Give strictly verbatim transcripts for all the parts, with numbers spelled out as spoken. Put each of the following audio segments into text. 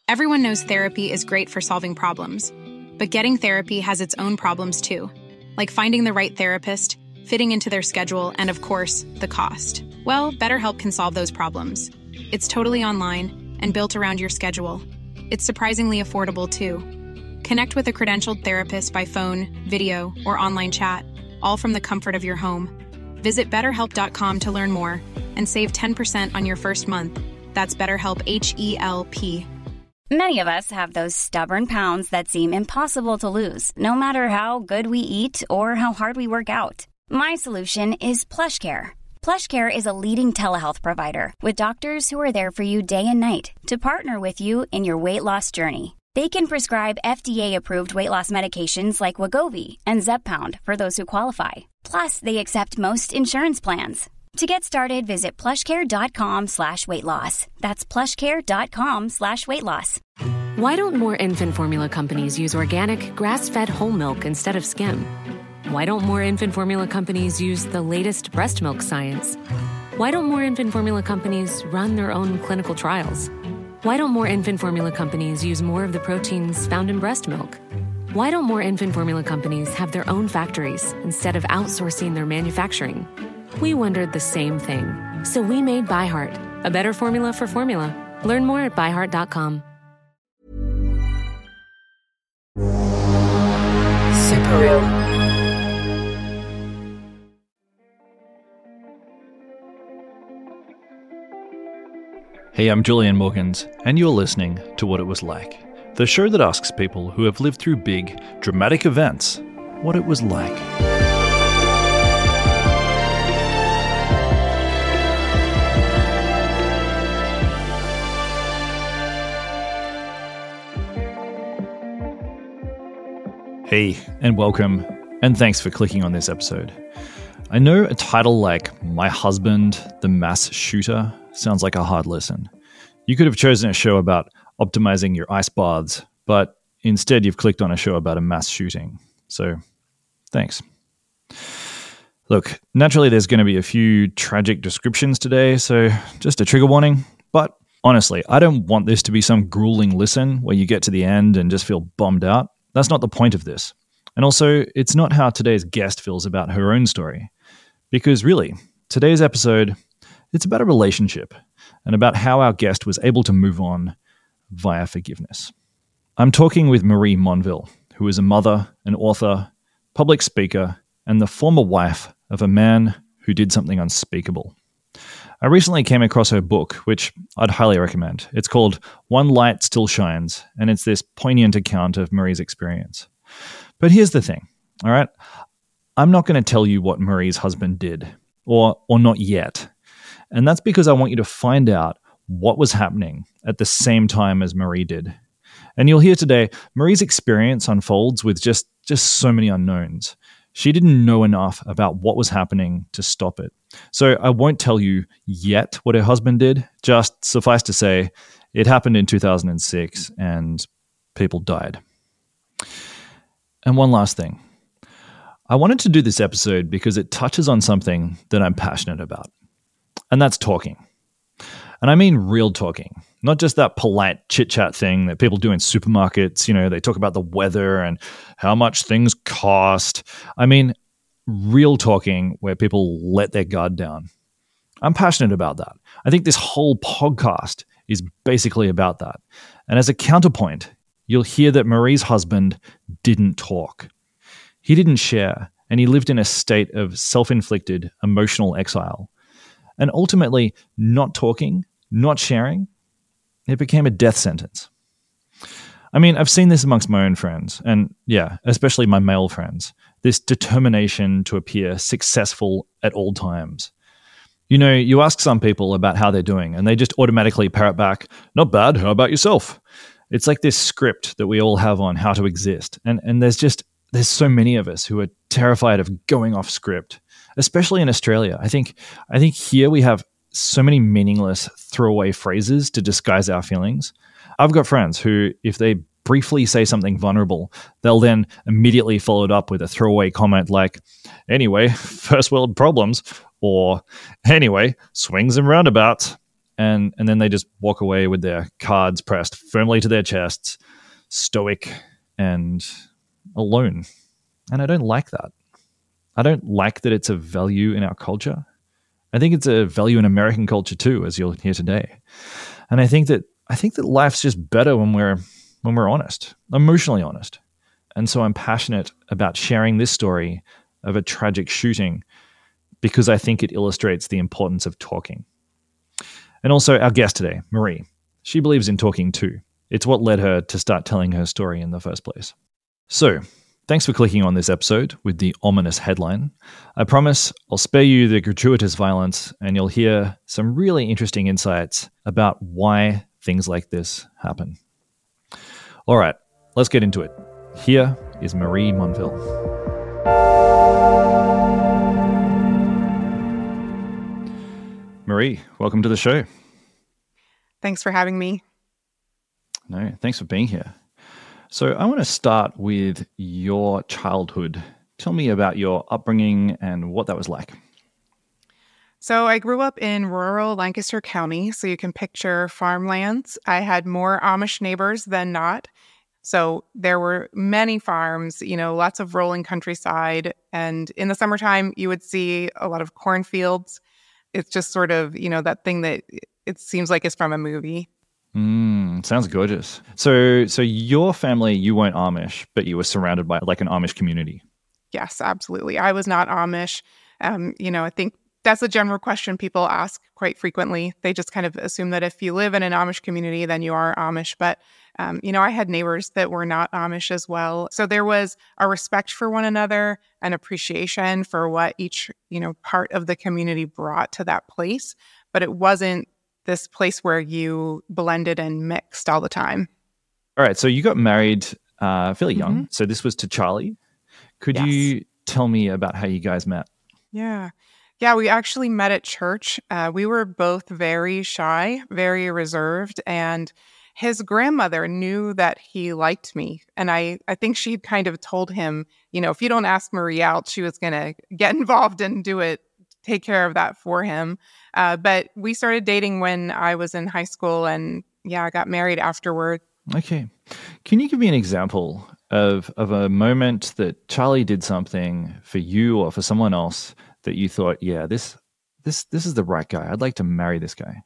Everyone knows therapy is great for solving problems, but getting therapy has its own problems too, like finding the right therapist, fitting into their schedule, and of course, the cost. Well, BetterHelp can solve those problems. It's totally online and built around your schedule. It's surprisingly affordable too. Connect with a credentialed therapist by phone, video, or online chat, all from the comfort of your home. Visit better help dot com to learn more and save ten percent on your first month. That's BetterHelp, H E L P. Many of us have those stubborn pounds that seem impossible to lose, no matter how good we eat or how hard we work out. My solution is PlushCare. PlushCare is a leading telehealth provider with doctors who are there for you day and night to partner with you in your weight loss journey. They can prescribe F D A-approved weight loss medications like Wegovy and Zepbound for those who qualify. Plus, they accept most insurance plans. To get started, visit plushcare.com slash weight loss. That's plushcare.com slash weight loss. Why don't more infant formula companies use organic, grass-fed whole milk instead of skim? Why don't more infant formula companies use the latest breast milk science? Why don't more infant formula companies run their own clinical trials? Why don't more infant formula companies use more of the proteins found in breast milk? Why don't more infant formula companies have their own factories instead of outsourcing their manufacturing? We wondered the same thing. So we made ByHeart, a better formula for formula. Learn more at by heart dot com. Super Real. Hey, I'm Julian Morgans, and you're listening to What It Was Like, the show that asks people who have lived through big, dramatic events what it was like. Hey, and welcome, and thanks for clicking on this episode. I know a title like My Husband, the Mass Shooter sounds like a hard listen. You could have chosen a show about optimizing your ice baths, but instead you've clicked on a show about a mass shooting. So, thanks. Look, naturally there's going to be a few tragic descriptions today, so just a trigger warning. But honestly, I don't want this to be some grueling listen where you get to the end and just feel bummed out. That's not the point of this. And also, it's not how today's guest feels about her own story. Because really, today's episode, it's about a relationship and about how our guest was able to move on via forgiveness. I'm talking with Marie Monville, who is a mother, an author, public speaker, and the former wife of a man who did something unspeakable. I recently came across her book, which I'd highly recommend. It's called One Light Still Shines, and it's this poignant account of Marie's experience. But here's the thing, all right? I'm not going to tell you what Marie's husband did, or or not yet. And that's because I want you to find out what was happening at the same time as Marie did. And you'll hear today, Marie's experience unfolds with just, just so many unknowns. She didn't know enough about what was happening to stop it. So I won't tell you yet what her husband did. Just suffice to say, it happened in two thousand six and people died. And one last thing. I wanted to do this episode because it touches on something that I'm passionate about. And that's talking. And I mean real talking, not just that polite chit-chat thing that people do in supermarkets. You know, they talk about the weather and how much things cost. I mean, real talking where people let their guard down. I'm passionate about that. I think this whole podcast is basically about that. And as a counterpoint, you'll hear that Marie's husband didn't talk. He didn't share, and he lived in a state of self-inflicted emotional exile. And ultimately, not talking, not sharing, it became a death sentence. I mean, I've seen this amongst my own friends, and yeah, especially my male friends, this determination to appear successful at all times. You know, you ask some people about how they're doing, and they just automatically parrot back, "Not bad, how about yourself?" It's like this script that we all have on how to exist, and, and there's just, there's so many of us who are terrified of going off script. Especially in Australia. I think I think here we have so many meaningless throwaway phrases to disguise our feelings. I've got friends who, if they briefly say something vulnerable, they'll then immediately follow it up with a throwaway comment like, "Anyway, first world problems," or "Anyway, swings and roundabouts." and and then they just walk away with their cards pressed firmly to their chests, stoic and alone. And I don't like that. I don't like that it's a value in our culture. I think it's a value in American culture too, as you'll hear today. And I think that I think that life's just better when we're when we're honest, emotionally honest. And so I'm passionate about sharing this story of a tragic shooting because I think it illustrates the importance of talking. And also our guest today, Marie, she believes in talking too. It's what led her to start telling her story in the first place. So, thanks for clicking on this episode with the ominous headline. I promise I'll spare you the gratuitous violence and you'll hear some really interesting insights about why things like this happen. All right, let's get into it. Here is Marie Monville. Marie, welcome to the show. Thanks for having me. No, thanks for being here. So I want to start with your childhood. Tell me about your upbringing and what that was like. So I grew up in rural Lancaster County, so you can picture farmlands. I had more Amish neighbors than not. So there were many farms, you know, lots of rolling countryside. And in the summertime, you would see a lot of cornfields. It's just sort of, you know, that thing that it seems like is from a movie. Mm, sounds gorgeous. So so your family, you weren't Amish, but you were surrounded by like an Amish community. Yes, absolutely. I was not Amish. Um, you know, I think that's a general question people ask quite frequently. They just kind of assume that if you live in an Amish community, then you are Amish. But, um, you know, I had neighbors that were not Amish as well. So there was a respect for one another, an appreciation for what each, you know, part of the community brought to that place. But it wasn't this place where you blended and mixed all the time. All right. So you got married uh, fairly young. Mm-hmm. So this was to Charlie. Could Yes. you tell me about how you guys met? Yeah. Yeah, we actually met at church. Uh, we were both very shy, very reserved, and his grandmother knew that he liked me. And I, I think she'd kind of told him, you know, if you don't ask Marie out, she was going to get involved and do it, take care of that for him. Uh, but we started dating when I was in high school, and yeah, I got married afterward. Okay. Can you give me an example of of a moment that Charlie did something for you or for someone else that you thought, yeah, this this this is the right guy. I'd like to marry this guy?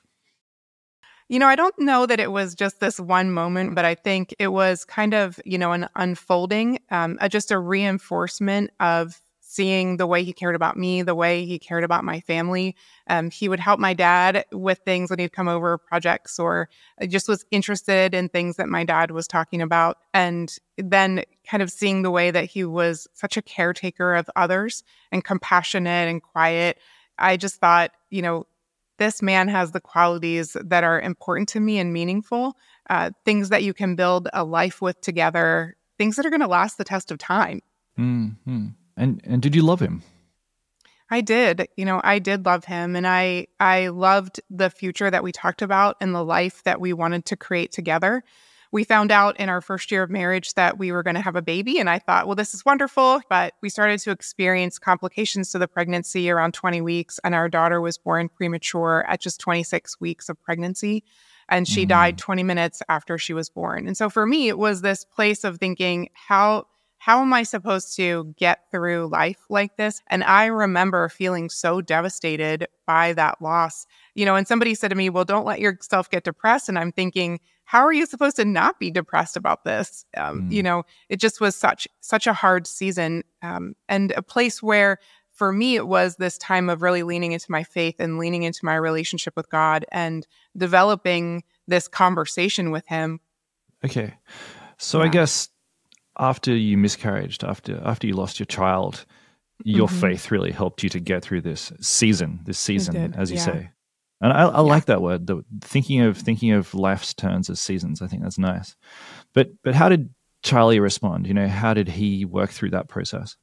You know, I don't know that it was just this one moment, but I think it was kind of, you know, an unfolding, um, uh, just a reinforcement of seeing the way he cared about me, the way he cared about my family. Um, he would help my dad with things when he'd come over, projects, or just was interested in things that my dad was talking about. And then kind of seeing the way that he was such a caretaker of others and compassionate and quiet. I just thought, you know, this man has the qualities that are important to me and meaningful, uh, things that you can build a life with together, things that are going to last the test of time. Mm-hmm. And and did you love him? I did. You know, I did love him, and I I loved the future that we talked about and the life that we wanted to create together. We found out in our first year of marriage that we were going to have a baby, and I thought, well, this is wonderful. But we started to experience complications to the pregnancy around twenty weeks, and our daughter was born premature at just twenty-six weeks of pregnancy, and she mm. died twenty minutes after she was born. And so for me, it was this place of thinking, how How am I supposed to get through life like this? And I remember feeling so devastated by that loss. You know, and somebody said to me, well, don't let yourself get depressed. And I'm thinking, how are you supposed to not be depressed about this? Um, mm. You know, it just was such, such a hard season, um, and a place where for me, it was this time of really leaning into my faith and leaning into my relationship with God and developing this conversation with him. Okay. So yeah. I guess after you miscarried, after after you lost your child, your mm-hmm. faith really helped you to get through this season, this season, as you yeah. say. And I, I yeah. like that word, the, thinking of thinking of life's turns as seasons. I think that's nice. But but how did Charlie respond? You know, how did he work through that process?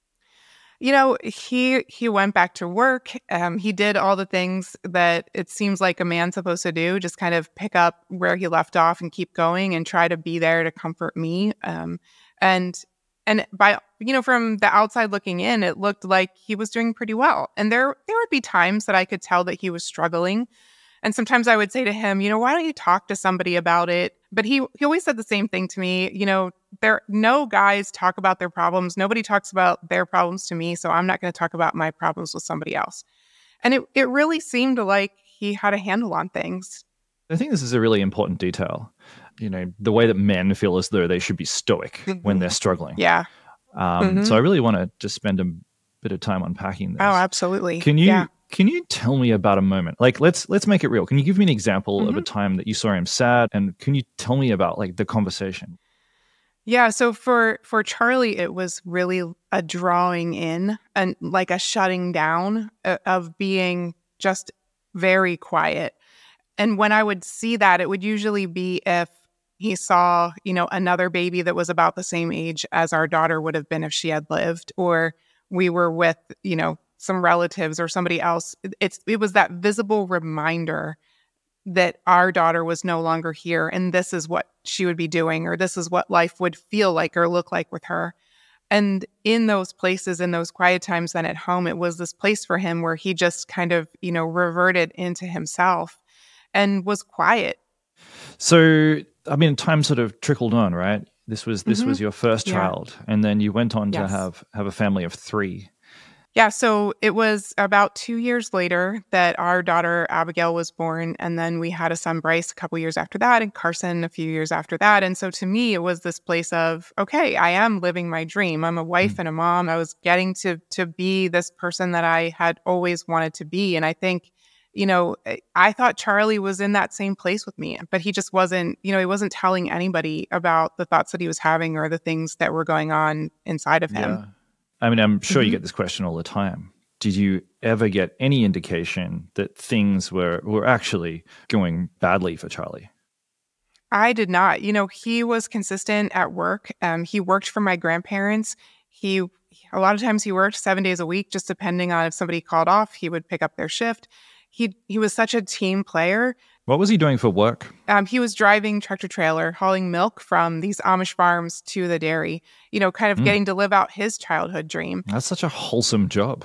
You know, he he went back to work. Um, he did all the things that it seems like a man's supposed to do, just kind of pick up where he left off and keep going and try to be there to comfort me. Um, and and by, you know, from the outside looking in, it looked like he was doing pretty well. And there there would be times that I could tell that he was struggling. And sometimes I would say to him, you know, why don't you talk to somebody about it? But he he always said the same thing to me. You know, there no guys talk about their problems. Nobody talks about their problems to me. So I'm not going to talk about my problems with somebody else. And it, it really seemed like he had a handle on things. I think this is a really important detail. You know, the way that men feel as though they should be stoic mm-hmm. when they're struggling. Yeah. Um, mm-hmm. So I really want to just spend a bit of time unpacking this. Oh, absolutely. Can you yeah. can you tell me about a moment? Like, let's let's make it real. Can you give me an example mm-hmm. of a time that you saw him sad? And can you tell me about like the conversation? Yeah. So for for Charlie, it was really a drawing in and like a shutting down of being just very quiet. And when I would see that, it would usually be if he saw, you know, another baby that was about the same age as our daughter would have been if she had lived, or we were with, you know, some relatives or somebody else. It's it was that visible reminder that our daughter was no longer here and this is what she would be doing, or this is what life would feel like or look like with her. And in those places, in those quiet times then at home, it was this place for him where he just kind of, you know, reverted into himself and was quiet. So, I mean, time sort of trickled on, right? This was this mm-hmm. was your first yeah. child, and then you went on yes. to have have a family of three. Yeah, so it was about two years later that our daughter Abigail was born, and then we had a son Bryce a couple years after that, and Carson a few years after that. And so to me, it was this place of, okay, I am living my dream. I'm a wife mm-hmm. and a mom. I was getting to to be this person that I had always wanted to be, and I think, you know, I thought Charlie was in that same place with me, but he just wasn't, you know, he wasn't telling anybody about the thoughts that he was having or the things that were going on inside of him. Yeah. I mean, I'm sure mm-hmm. you get this question all the time. Did you ever get any indication that things were, were actually going badly for Charlie? I did not. You know, he was consistent at work. Um, he worked for my grandparents. He, a lot of times he worked seven days a week, just depending on if somebody called off, he would pick up their shift. He he was such a team player. What was he doing for work? Um, he was driving tractor trailer, hauling milk from these Amish farms to the dairy, you know, kind of mm. getting to live out his childhood dream. That's such a wholesome job.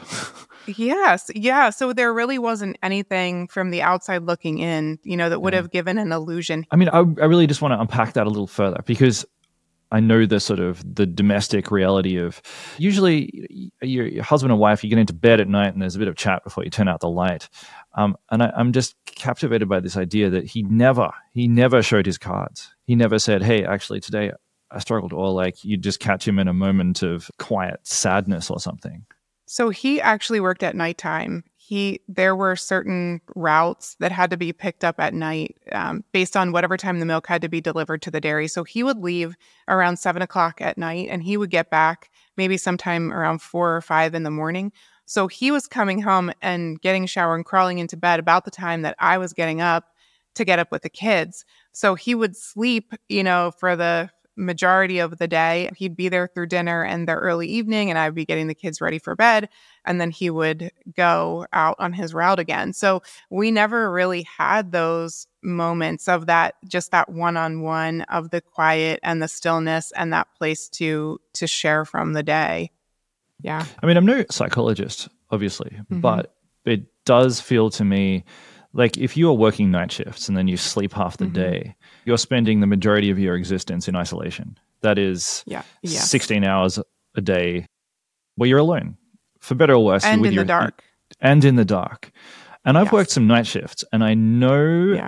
Yes. Yeah. So there really wasn't anything from the outside looking in, you know, that would yeah. have given an illusion. I mean, I, I really just want to unpack that a little further, because I know the sort of the domestic reality of usually your, your husband and wife, you get into bed at night and there's a bit of chat before you turn out the light. Um, and I, I'm just captivated by this idea that he never, he never showed his cards. He never said, hey, actually today I struggled, or like you just catch him in a moment of quiet sadness or something. So he actually worked at nighttime. He there were certain routes that had to be picked up at night um, based on whatever time the milk had to be delivered to the dairy. So he would leave around seven o'clock at night, and he would get back maybe sometime around four or five in the morning. So he was coming home and getting a shower and crawling into bed about the time that I was getting up to get up with the kids. So he would sleep, you know, for the majority of the day. He'd be there through dinner and the early evening, and I'd be getting the kids ready for bed. And then he would go out on his route again. So we never really had those moments of that, just that one-on-one of the quiet and the stillness and that place to to share from the day. Yeah. I mean, I'm no psychologist, obviously, mm-hmm. but it does feel to me like if you are working night shifts and then you sleep half the mm-hmm. day, you're spending the majority of your existence in isolation. That is yeah. yes. sixteen hours a day where you're alone, for better or worse. And with in your, the dark. And in the dark. And I've yes. worked some night shifts, and I know, yeah.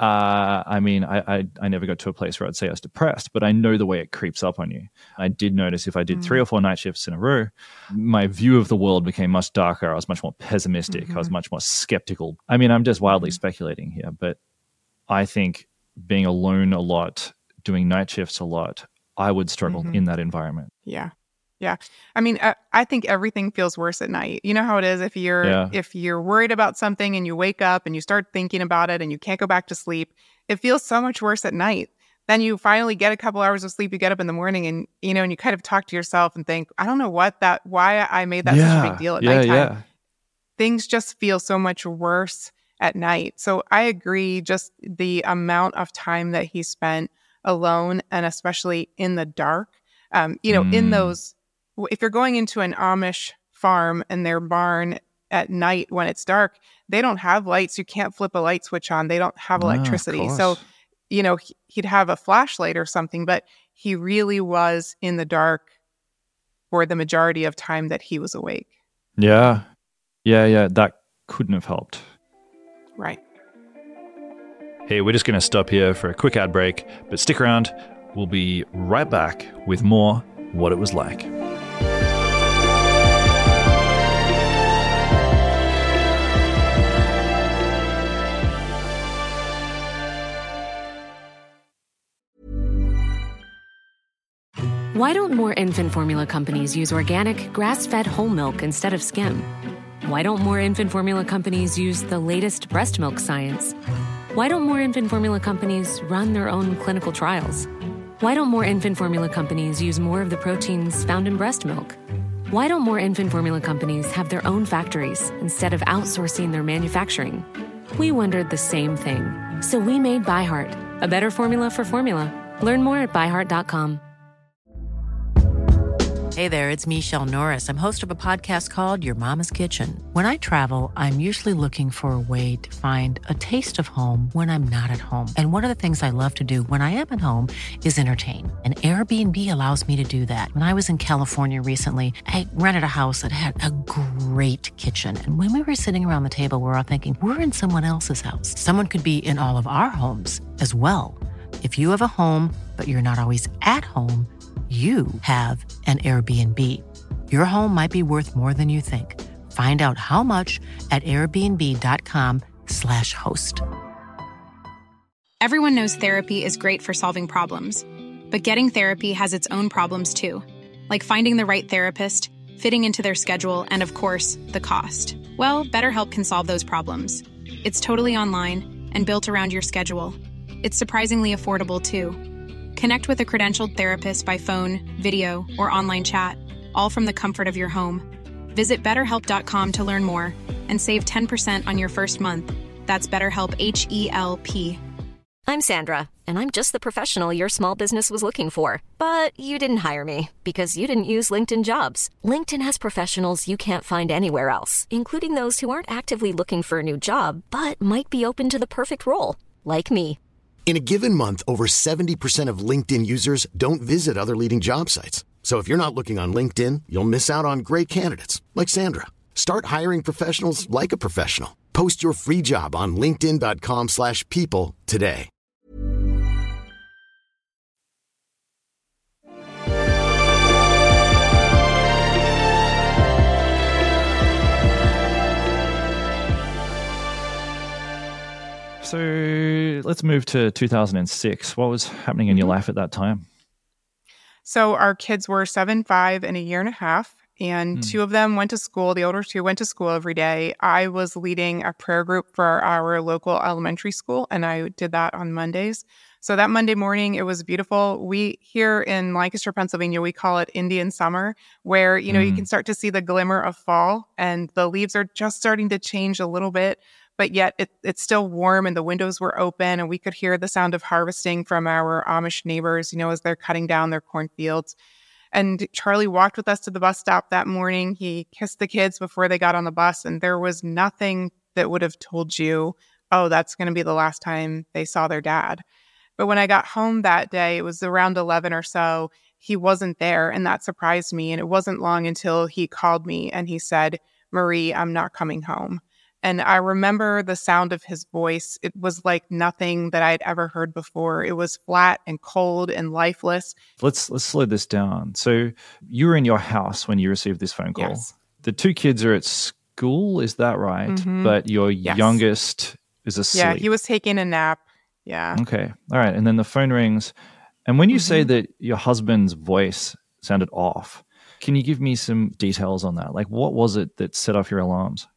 uh, I mean, I, I I never got to a place where I'd say I was depressed, but I know the way it creeps up on you. I did notice if I did mm. three or four night shifts in a row, my view of the world became much darker. I was much more pessimistic. Mm-hmm. I was much more skeptical. I mean, I'm just wildly mm-hmm. speculating here, but I think being alone a lot, doing night shifts a lot, I would struggle mm-hmm. in that environment. Yeah. Yeah. I mean, I, I think everything feels worse at night. You know how it is if you're yeah. if you're worried about something and you wake up and you start thinking about it and you can't go back to sleep, it feels so much worse at night. Then you finally get a couple hours of sleep, you get up in the morning and, you know, and you kind of talk to yourself and think, I don't know what that, why I made that yeah. such a big deal at yeah, nighttime. Yeah. Things just feel so much worse at night. So I agree, just the amount of time that he spent alone and especially in the dark, um, you know, mm. in those, if you're going into an Amish farm and their barn at night when it's dark, they don't have lights. You can't flip a light switch on. They don't have Ah, of electricity. So, course. you know, he- he'd have a flashlight or something, but he really was in the dark for the majority of time that he was awake. Yeah. Yeah, yeah. That couldn't have helped. Right. Hey, we're just going to stop here for a quick ad break, but stick around. We'll be right back with more What It Was Like. Why don't more infant formula companies use organic, grass-fed whole milk instead of skim? Why don't more infant formula companies use the latest breast milk science? Why don't more infant formula companies run their own clinical trials? Why don't more infant formula companies use more of the proteins found in breast milk? Why don't more infant formula companies have their own factories instead of outsourcing their manufacturing? We wondered the same thing. So we made ByHeart, a better formula for formula. Learn more at by heart dot com. Hey there, it's Michelle Norris. I'm host of a podcast called Your Mama's Kitchen. When I travel, I'm usually looking for a way to find a taste of home when I'm not at home. And one of the things I love to do when I am at home is entertain. And Airbnb allows me to do that. When I was in California recently, I rented a house that had a great kitchen. And when we were sitting around the table, we were all thinking, we're in someone else's house. Someone could be in all of our homes as well. If you have a home, but you're not always at home, you have an Airbnb. Your home might be worth more than you think. Find out how much at airbnb.com slash host. Everyone knows therapy is great for solving problems, but getting therapy has its own problems too, like finding the right therapist, fitting into their schedule, and of course, the cost. Well, BetterHelp can solve those problems. It's totally online and built around your schedule. It's surprisingly affordable too. Connect with a credentialed therapist by phone, video, or online chat, all from the comfort of your home. Visit better help dot com to learn more and save ten percent on your first month. That's BetterHelp, H E L P. I'm Sandra, and I'm just the professional your small business was looking for. But you didn't hire me because you didn't use LinkedIn Jobs. LinkedIn has professionals you can't find anywhere else, including those who aren't actively looking for a new job, but might be open to the perfect role, like me. In a given month, over seventy percent of LinkedIn users don't visit other leading job sites. So if you're not looking on LinkedIn, you'll miss out on great candidates like Sandra. Start hiring professionals like a professional. Post your free job on linkedin.com slash people today. So let's move to two thousand six. What was happening in your life at that time? So our kids were seven, five, and a year and a half. And Mm. two of them went to school. The older two went to school every day. I was leading a prayer group for our local elementary school, and I did that on Mondays. So that Monday morning, it was beautiful. We here in Lancaster, Pennsylvania, we call it Indian summer, where, you know, you Mm. can start to see the glimmer of fall and the leaves are just starting to change a little bit, but yet it, it's still warm and the windows were open and we could hear the sound of harvesting from our Amish neighbors, you know, as they're cutting down their cornfields. And Charlie walked with us to the bus stop that morning. He kissed the kids before they got on the bus, and there was nothing that would have told you, oh, that's going to be the last time they saw their dad. But when I got home that day, it was around eleven or so, he wasn't there, and that surprised me. And it wasn't long until he called me and he said, Marie, I'm not coming home. And I remember the sound of his voice. It was like nothing that I'd ever heard before. It was flat and cold and lifeless. Let's let's slow this down. So you were in your house when you received this phone call. Yes. The two kids are at school, is that right? Mhm. But your Yes. youngest is asleep. Yeah, he was taking a nap. Yeah. Okay. All right. And then the phone rings. And when you say Mhm. that your husband's voice sounded off, can you give me some details on that? Like, what was it that set off your alarms?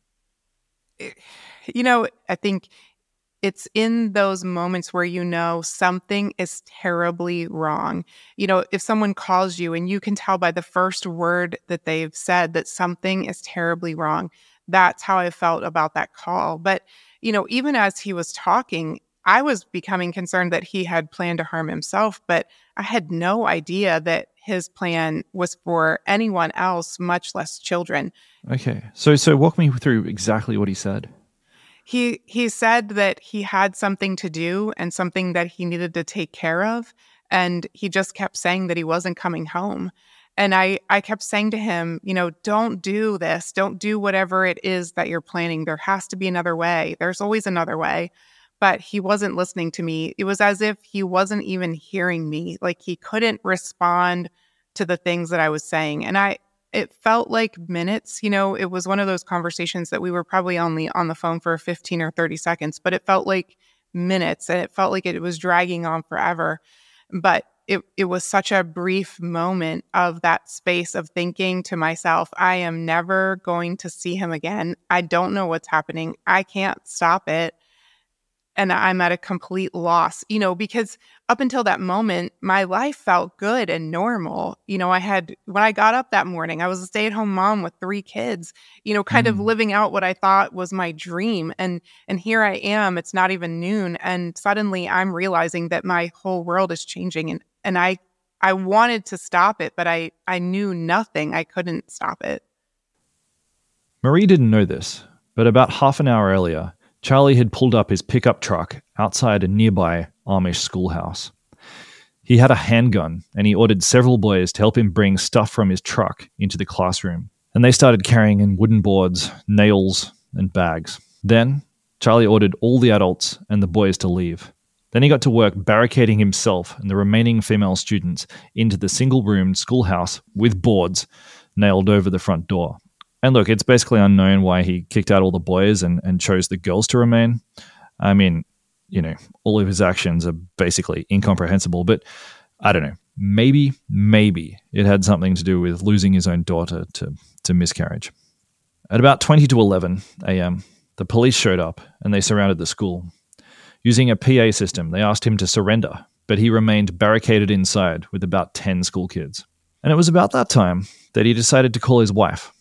You know, I think it's in those moments where you know something is terribly wrong. You know, if someone calls you and you can tell by the first word that they've said that something is terribly wrong, that's how I felt about that call. But, you know, even as he was talking, I was becoming concerned that he had planned to harm himself, but I had no idea that his plan was for anyone else, much less children. Okay. So so walk me through exactly what he said. He he said that he had something to do and something that he needed to take care of. And he just kept saying that he wasn't coming home. And I, I kept saying to him, you know, don't do this. Don't do whatever it is that you're planning. There has to be another way. There's always another way. But he wasn't listening to me. It was as if he wasn't even hearing me. Like he couldn't respond to the things that I was saying. And I, it felt like minutes. You know, it was one of those conversations that we were probably only on the phone for fifteen or thirty seconds, but it felt like minutes and it felt like it was dragging on forever. But it, it was such a brief moment of that space of thinking to myself, I am never going to see him again. I don't know what's happening. I can't stop it. And I'm at a complete loss, you know, because up until that moment, my life felt good and normal. You know, I had, when I got up that morning, I was a stay-at-home mom with three kids, you know, kind mm. of living out what I thought was my dream. And, and here I am, it's not even noon. And suddenly I'm realizing that my whole world is changing. And, and I, I wanted to stop it, but I, I knew nothing. I couldn't stop it. Marie didn't know this, but about half an hour earlier, Charlie had pulled up his pickup truck outside a nearby Amish schoolhouse. He had a handgun and he ordered several boys to help him bring stuff from his truck into the classroom. And they started carrying in wooden boards, nails, and bags. Then, Charlie ordered all the adults and the boys to leave. Then he got to work barricading himself and the remaining female students into the single-roomed schoolhouse with boards nailed over the front door. And look, it's basically unknown why he kicked out all the boys and, and chose the girls to remain. I mean, you know, all of his actions are basically incomprehensible, but I don't know. Maybe, maybe it had something to do with losing his own daughter to, to miscarriage. At about twenty to eleven a.m., the police showed up and they surrounded the school. Using a P A system, they asked him to surrender, but he remained barricaded inside with about ten school kids. And it was about that time that he decided to call his wife.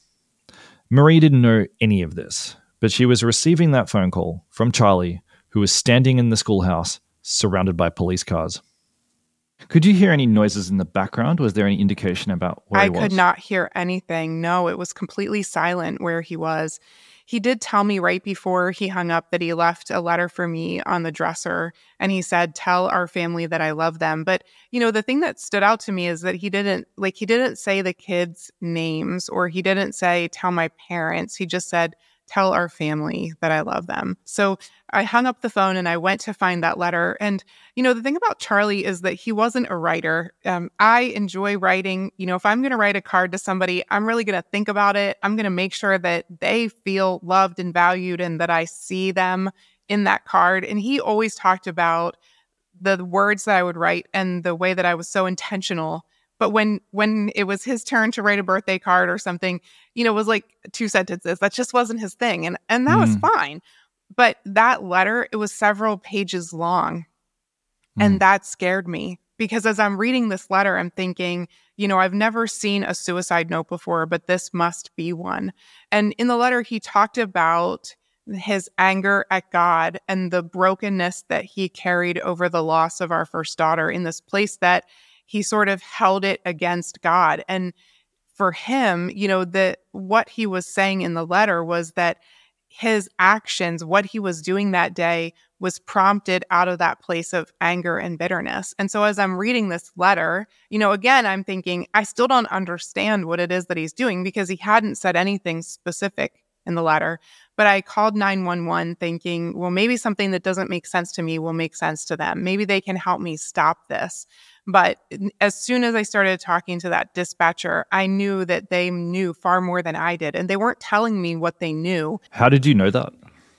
Marie didn't know any of this, but she was receiving that phone call from Charlie, who was standing in the schoolhouse, surrounded by police cars. Could you hear any noises in the background? Was there any indication about where I he was? I could not hear anything. No, it was completely silent where he was. He did tell me right before he hung up that he left a letter for me on the dresser, and he said, tell our family that I love them. But, you know, the thing that stood out to me is that he didn't, like, he didn't say the kids' names, or he didn't say, tell my parents. He just said, tell our family that I love them. So I hung up the phone and I went to find that letter. And, you know, the thing about Charlie is that he wasn't a writer. Um, I enjoy writing. You know, if I'm going to write a card to somebody, I'm really going to think about it. I'm going to make sure that they feel loved and valued and that I see them in that card. And he always talked about the words that I would write and the way that I was so intentional. But when when it was his turn to write a birthday card or something, you know, it was like two sentences. That just wasn't his thing. And and that mm. was fine. But that letter, it was several pages long. Mm. And that scared me because as I'm reading this letter, I'm thinking, you know, I've never seen a suicide note before, but this must be one. And in the letter, he talked about his anger at God and the brokenness that he carried over the loss of our first daughter in this place that he sort of held it against God. And for him, you know, the what he was saying in the letter was that his actions, what he was doing that day, was prompted out of that place of anger and bitterness. And so as I'm reading this letter, you know, again, I'm thinking, I still don't understand what it is that he's doing because he hadn't said anything specific in the letter. But I called nine one one thinking, well, maybe something that doesn't make sense to me will make sense to them. Maybe they can help me stop this. But as soon as I started talking to that dispatcher, I knew that they knew far more than I did. And they weren't telling me what they knew. How did you know that?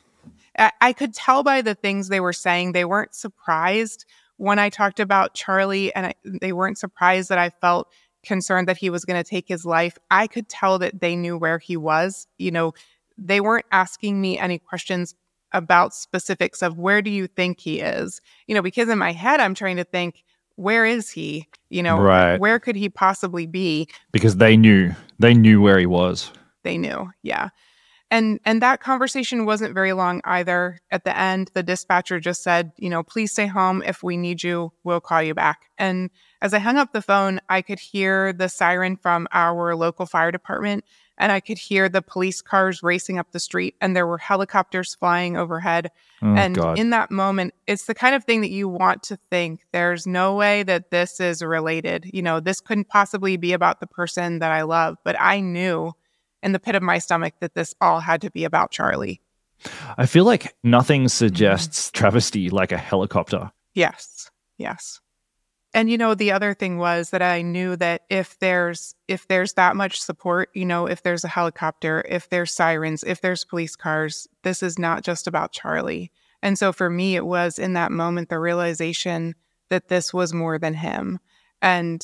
I, I could tell by the things they were saying. They weren't surprised when I talked about Charlie, and I, they weren't surprised that I felt concerned that he was going to take his life. I could tell that they knew where he was. You know, they weren't asking me any questions about specifics of where do you think he is? You know, because in my head, I'm trying to think, where is he? You know, right. Where could he possibly be? Because they knew. They knew where he was. They knew, yeah. And and that conversation wasn't very long either. At the end, the dispatcher just said, you know, please stay home. If we need you, we'll call you back. And as I hung up the phone, I could hear the siren from our local fire department, and I could hear the police cars racing up the street, and there were helicopters flying overhead. Oh, and God. in that moment, it's the kind of thing that you want to think, there's no way that this is related. You know, this couldn't possibly be about the person that I love. But I knew in the pit of my stomach that this all had to be about Charlie. I feel like nothing suggests travesty like a helicopter. Yes, yes. And, you know, the other thing was that I knew that if there's if there's that much support, you know, if there's a helicopter, if there's sirens, if there's police cars, this is not just about Charlie. And so for me, it was in that moment, the realization that this was more than him. And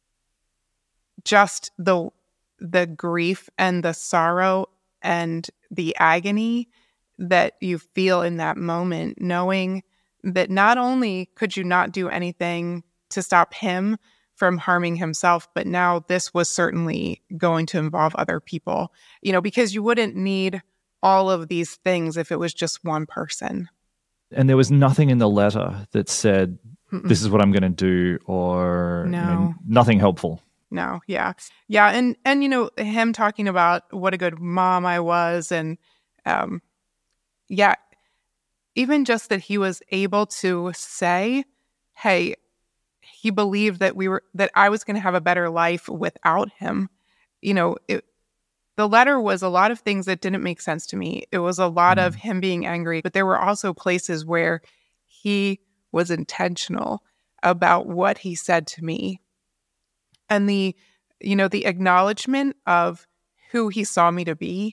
just the the grief and the sorrow and the agony that you feel in that moment, knowing that not only could you not do anything to stop him from harming himself, but now this was certainly going to involve other people, you know, because you wouldn't need all of these things if it was just one person. And there was nothing in the letter that said, Mm-mm. this is what I'm going to do, or No. you know, nothing helpful. No, yeah. Yeah, and, and, you know, him talking about what a good mom I was, and, um, yeah, even just that he was able to say, hey, he believed that we were, that I was going to have a better life without him. You know, it, the letter was a lot of things that didn't make sense to me. It was a lot Mm. of him being angry, but there were also places where he was intentional about what he said to me. And the, you know, the acknowledgement of who he saw me to be,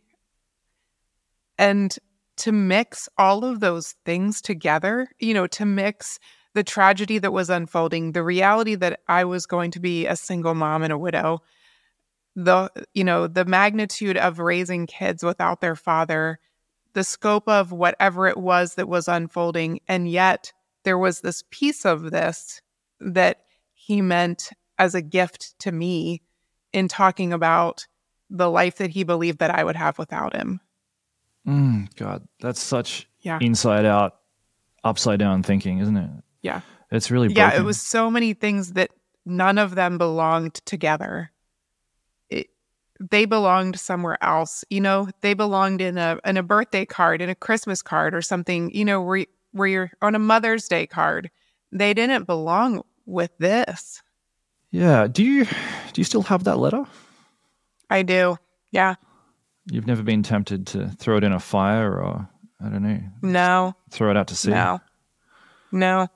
and to mix all of those things together, you know, to mix the tragedy that was unfolding, the reality that I was going to be a single mom and a widow, the, you know, the magnitude of raising kids without their father, the scope of whatever it was that was unfolding. And yet there was this piece of this that he meant as a gift to me in talking about the life that he believed that I would have without him. Mm, God, that's such Yeah. inside out, upside down thinking, isn't it? Yeah. It's really broken. Yeah, it was so many things that none of them belonged together. It, they belonged somewhere else. You know, they belonged in a in a birthday card, in a Christmas card or something, you know, where, where you're on a Mother's Day card. They didn't belong with this. Yeah. Do you do you still have that letter? I do. Yeah. You've never been tempted to throw it in a fire, or I don't know, No. throw it out to sea? No. No.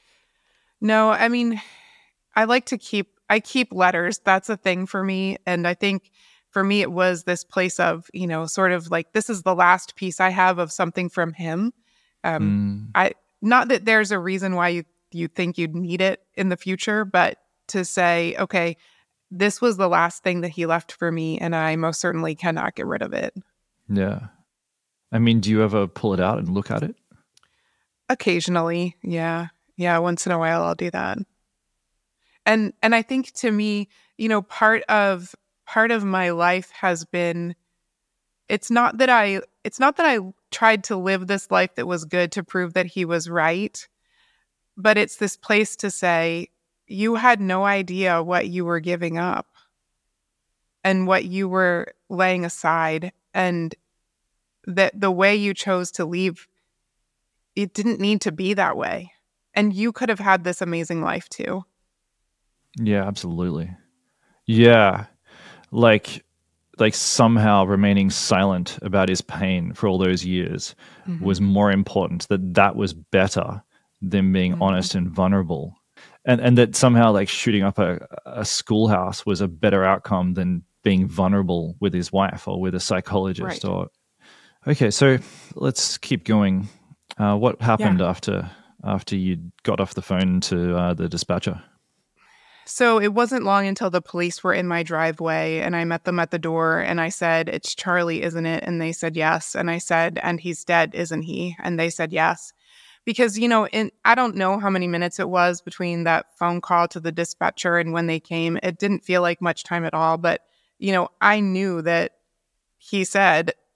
No, I mean, I like to keep, I keep letters. That's a thing for me. And I think for me, it was this place of, you know, sort of like, this is the last piece I have of something from him. Um, Mm. I, not that there's a reason why you, you think you'd need it in the future, but to say, okay, this was the last thing that he left for me, and I most certainly cannot get rid of it. Yeah. I mean, do you ever pull it out and look at it? Occasionally, yeah. Yeah, once in a while I'll do that. And and I think to me, you know, part of part of my life has been, it's not that I it's not that I tried to live this life that was good to prove that he was right, but it's this place to say, you had no idea what you were giving up and what you were laying aside, and that the way you chose to leave, it didn't need to be that way. And you could have had this amazing life too. Yeah, absolutely. Yeah. Like like somehow remaining silent about his pain for all those years Mm-hmm. was more important, that that was better than being Mhm. honest and vulnerable. And and that somehow like shooting up a, a schoolhouse was a better outcome than being vulnerable with his wife or with a psychologist. Right. Or okay, so let's keep going. Uh, what happened Yeah. after after you got off the phone to uh, the dispatcher? So it wasn't long until the police were in my driveway, and I met them at the door, and I said, "It's Charlie, isn't it?" And they said yes. And I said, "And he's dead, isn't he?" And they said yes. Because, you know, in, I don't know how many minutes it was between that phone call to the dispatcher and when they came. It didn't feel like much time at all. But, you know, I knew that he said,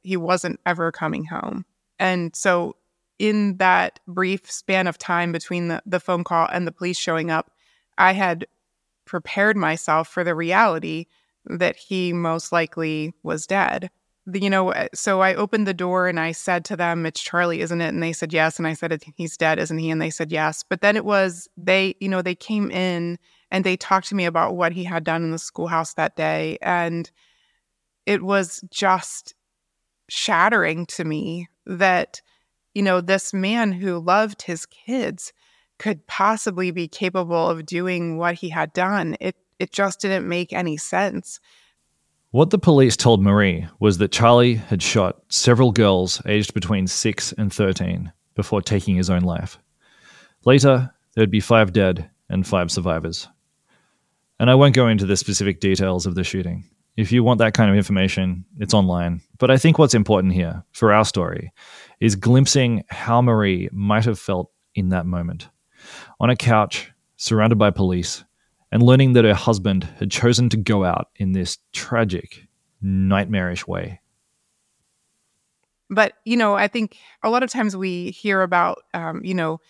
he wasn't ever coming home. And so in that brief span of time between the, the phone call and the police showing up, I had prepared myself for the reality that he most likely was dead. The, you know, so I opened the door and I said to them, "It's Charlie, isn't it?" And they said, "Yes." And I said, "He's dead, isn't he?" And they said, "Yes." But then it was, they, you know, they came in and they talked to me about what he had done in the schoolhouse that day. And it was just shattering to me that, you know, this man who loved his kids could possibly be capable of doing what he had done. It it just didn't make any sense. What the police told Marie was that Charlie had shot several girls aged between six and thirteen before taking his own life. Later, there'd be five dead and five survivors. And I won't go into the specific details of the shooting. If you want that kind of information, it's online. But I think what's important here for our story is glimpsing how Marie might have felt in that moment. On a couch, surrounded by police, and learning that her husband had chosen to go out in this tragic, nightmarish way. But, you know, I think a lot of times we hear about, um, you know,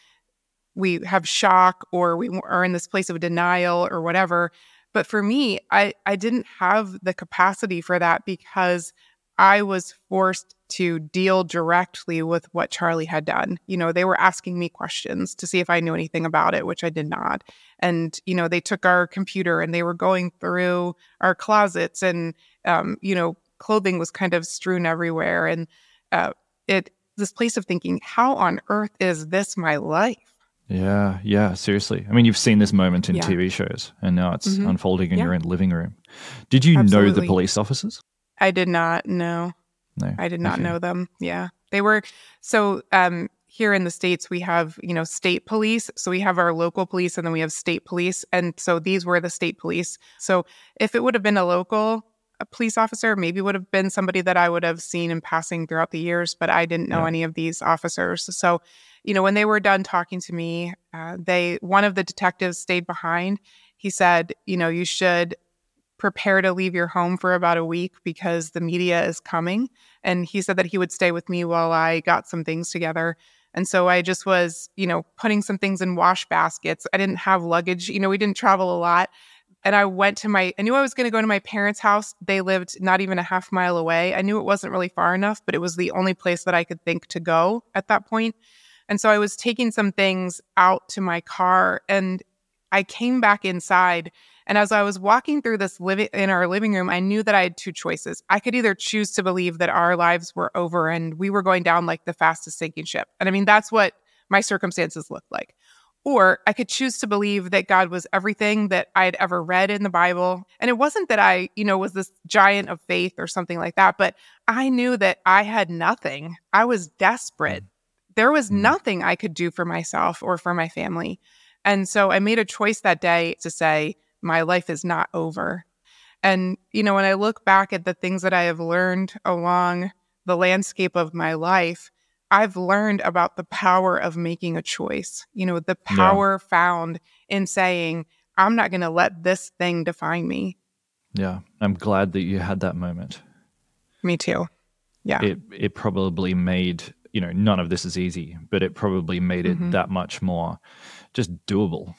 we have shock or we are in this place of denial or whatever. But for me, I, I didn't have the capacity for that because I was forced to deal directly with what Charlie had done. You know, they were asking me questions to see if I knew anything about it, which I did not. And, you know, they took our computer and they were going through our closets and, um, you know, clothing was kind of strewn everywhere. And uh, it this place of thinking, how on earth is this my life? Yeah, yeah, seriously. I mean, you've seen this moment in Yeah. T V shows and now it's Mm-hmm. unfolding in Yeah. your own living room. Did you know Absolutely. the police officers? I did not know. No. I did not Okay. know them. Yeah. They were, so um, here in the States, we have, you know, state police. So we have our local police and then we have state police. And so these were the state police. So if it would have been a local a police officer, maybe would have been somebody that I would have seen in passing throughout the years, but I didn't know Yeah. any of these officers. So, you know, when they were done talking to me, uh, they, one of the detectives stayed behind. He said, you know, you should prepare to leave your home for about a week because the media is coming. And he said that he would stay with me while I got some things together. And so I just was, you know, putting some things in wash baskets. I didn't have luggage. You know, we didn't travel a lot. And I went to my, I knew I was going to go to my parents' house. They lived not even a half mile away. I knew it wasn't really far enough, but it was the only place that I could think to go at that point. And so I was taking some things out to my car and I came back inside. And as I was walking through this living in our living room, I knew that I had two choices. I could either choose to believe that our lives were over and we were going down like the fastest sinking ship. And I mean, that's what my circumstances looked like. Or I could choose to believe that God was everything that I had ever read in the Bible. And it wasn't that I, you know, was this giant of faith or something like that, but I knew that I had nothing. I was desperate. There was nothing I could do for myself or for my family. And so I made a choice that day to say, my life is not over. And, you know, when I look back at the things that I have learned along the landscape of my life, I've learned about the power of making a choice, you know, the power yeah. found in saying, I'm not going to let this thing define me. Yeah. I'm glad that you had that moment. Me too. Yeah. It it probably made, you know, none of this is easy, but it probably made it mm-hmm. that much more just doable.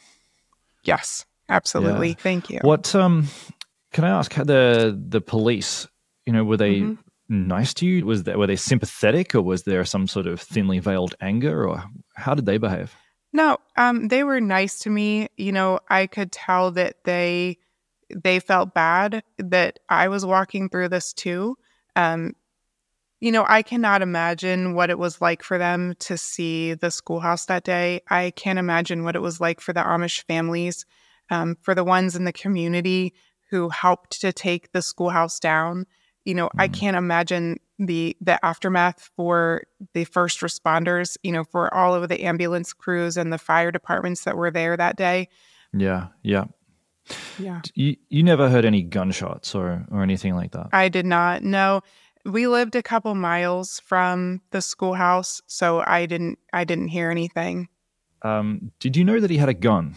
Yes, absolutely. Yeah. Thank you. What, um, can I ask how the, the police, you know, were they mm-hmm. nice to you? Was that, were they sympathetic or was there some sort of thinly veiled anger or how did they behave? No, um, they were nice to me. You know, I could tell that they, they felt bad that I was walking through this too. Um, you know, I cannot imagine what it was like for them to see the schoolhouse that day. I can't imagine what it was like for the Amish families, um, for the ones in the community who helped to take the schoolhouse down. You know, mm-hmm. I can't imagine the the aftermath for the first responders, you know, for all of the ambulance crews and the fire departments that were there that day. Yeah, yeah. Yeah. You, you never heard any gunshots or, or anything like that? I did not, no. We lived a couple miles from the schoolhouse, so I didn't I didn't hear anything. Um, did you know that he had a gun?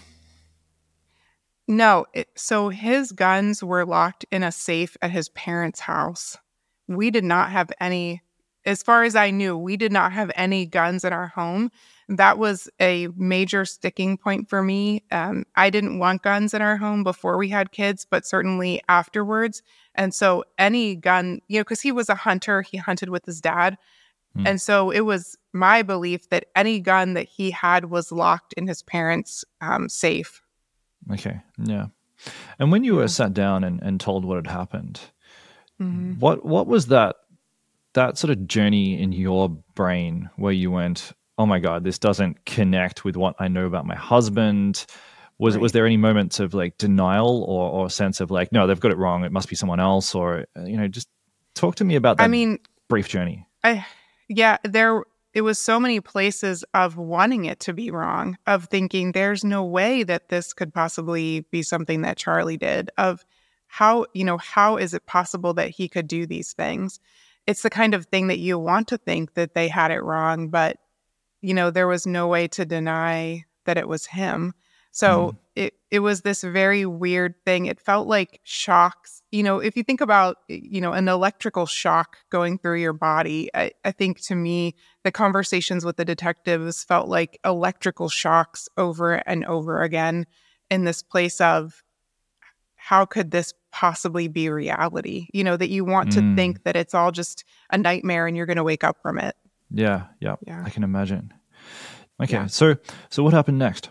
No. It, so his guns were locked in a safe at his parents' house. We did not have any as far as I knew, we did not have any guns in our home. That was a major sticking point for me. Um, I didn't want guns in our home before we had kids, but certainly afterwards. And so any gun, you know, because he was a hunter, he hunted with his dad. Mm. And so it was my belief that any gun that he had was locked in his parents' um, safe. Okay, yeah. And when you were sat down and, and told what had happened, mm-hmm. what what was that that sort of journey in your brain where you went, oh my God, this doesn't connect with what I know about my husband? Was right. was there any moments of like denial or or sense of like, no, they've got it wrong, it must be someone else? Or, you know, just talk to me about that I mean, brief journey. I, yeah, there it was so many places of wanting it to be wrong, of thinking there's no way that this could possibly be something that Charlie did, of how, you know, how is it possible that he could do these things? It's the kind of thing that you want to think that they had it wrong, but, you know, there was no way to deny that it was him. So mm. it, it was this very weird thing. It felt like shocks. You know, if you think about, you know, an electrical shock going through your body, I, I think to me, the conversations with the detectives felt like electrical shocks over and over again in this place of, how could this possibly be reality? You know, that you want mm. to think that it's all just a nightmare and you're going to wake up from it. Yeah, yeah, yeah. I can imagine. Okay, yeah. so so what happened next?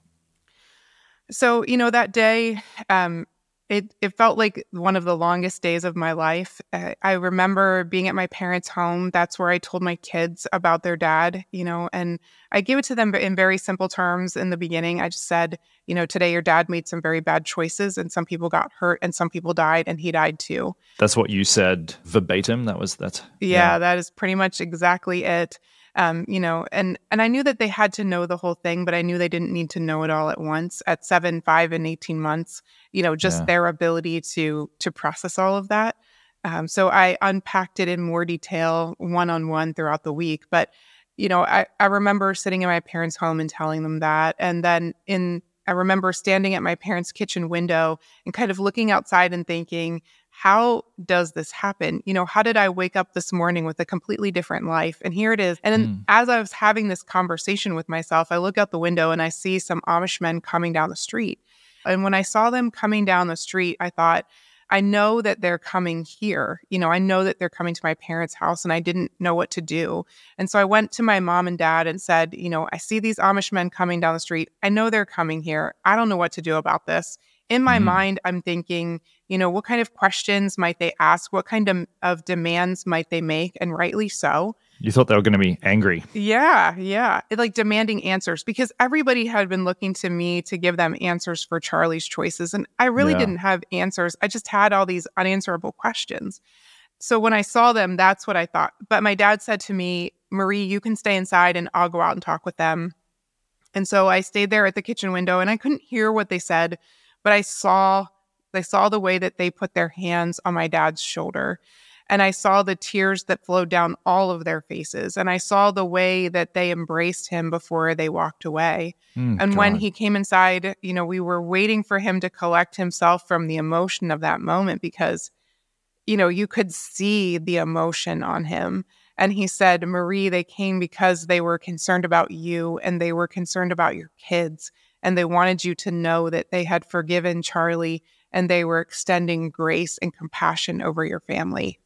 So, you know, that day, um, it, it felt like one of the longest days of my life. Uh, I remember being at my parents' home. That's where I told my kids about their dad, you know, and I gave it to them in very simple terms in the beginning. I just said, you know, today your dad made some very bad choices and some people got hurt and some people died and he died too. That's what you said verbatim? That was that? Yeah, yeah. That is pretty much exactly it. Um, you know, and, and I knew that they had to know the whole thing, but I knew they didn't need to know it all at once. At seven, five, and eighteen months, you know, just yeah. their ability to to process all of that. Um, so I unpacked it in more detail, one-on-one throughout the week. But, you know, I, I remember sitting in my parents' home and telling them that. And then in I remember standing at my parents' kitchen window and kind of looking outside and thinking, how does this happen? You know, how did I wake up this morning with a completely different life? And here it is. And then mm. as I was having this conversation with myself, I look out the window and I see some Amish men coming down the street. And when I saw them coming down the street, I thought, I know that they're coming here. You know, I know that they're coming to my parents' house and I didn't know what to do. And so I went to my mom and dad and said, you know, I see these Amish men coming down the street. I know they're coming here. I don't know what to do about this. In my mm. mind, I'm thinking, you know, what kind of questions might they ask? What kind of, of demands might they make? And rightly so. You thought they were going to be angry. Yeah, yeah. It, like demanding answers because everybody had been looking to me to give them answers for Charlie's choices. And I really yeah. didn't have answers. I just had all these unanswerable questions. So when I saw them, that's what I thought. But my dad said to me, Marie, you can stay inside and I'll go out and talk with them. And so I stayed there at the kitchen window and I couldn't hear what they said. But I saw, I saw the way that they put their hands on my dad's shoulder. And I saw the tears that flowed down all of their faces. And I saw the way that they embraced him before they walked away. Mm, and God. When he came inside, you know, we were waiting for him to collect himself from the emotion of that moment because, you know, you could see the emotion on him. And he said, Marie, they came because they were concerned about you and they were concerned about your kids. And they wanted you to know that they had forgiven Charlie and they were extending grace and compassion over your family.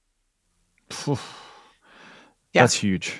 Yeah. That's huge.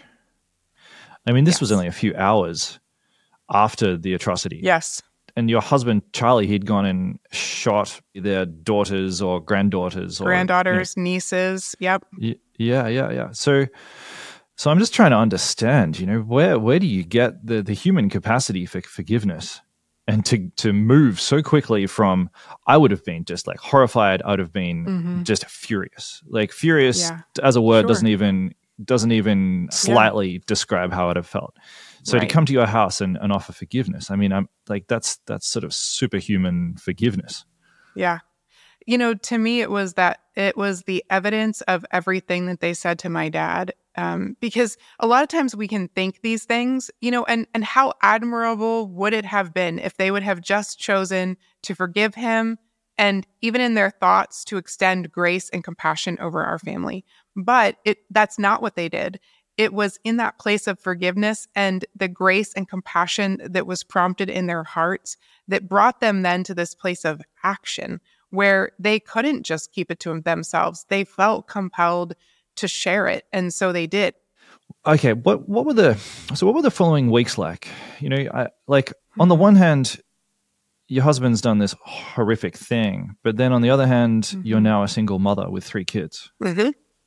I mean, this yes. was only a few hours after the atrocity. Yes. And your husband, Charlie, he'd gone and shot their daughters or granddaughters. Or, Granddaughters, you know, nieces. Yep. Y- yeah, yeah, yeah. So... So I'm just trying to understand, you know, where where do you get the, the human capacity for forgiveness and to to move so quickly from, I would have been just like horrified, I would have been mm-hmm. just furious. Like furious yeah. as a word sure. doesn't even doesn't even slightly yeah. describe how I'd have felt. So right. to come to your house and, and offer forgiveness, I mean, I'm like, that's that's sort of superhuman forgiveness. Yeah. You know, to me, it was that it was the evidence of everything that they said to my dad. Um, because a lot of times we can think these things, you know, and, and how admirable would it have been if they would have just chosen to forgive him and even in their thoughts to extend grace and compassion over our family. But it that's not what they did. It was in that place of forgiveness and the grace and compassion that was prompted in their hearts that brought them then to this place of action where they couldn't just keep it to themselves. They felt compelled to share it, and so they did. Okay, what what were the so what were the following weeks like? You know, I, like on the one hand, your husband's done this horrific thing, but then on the other hand, mm-hmm. you're now a single mother with three kids. Mm-hmm.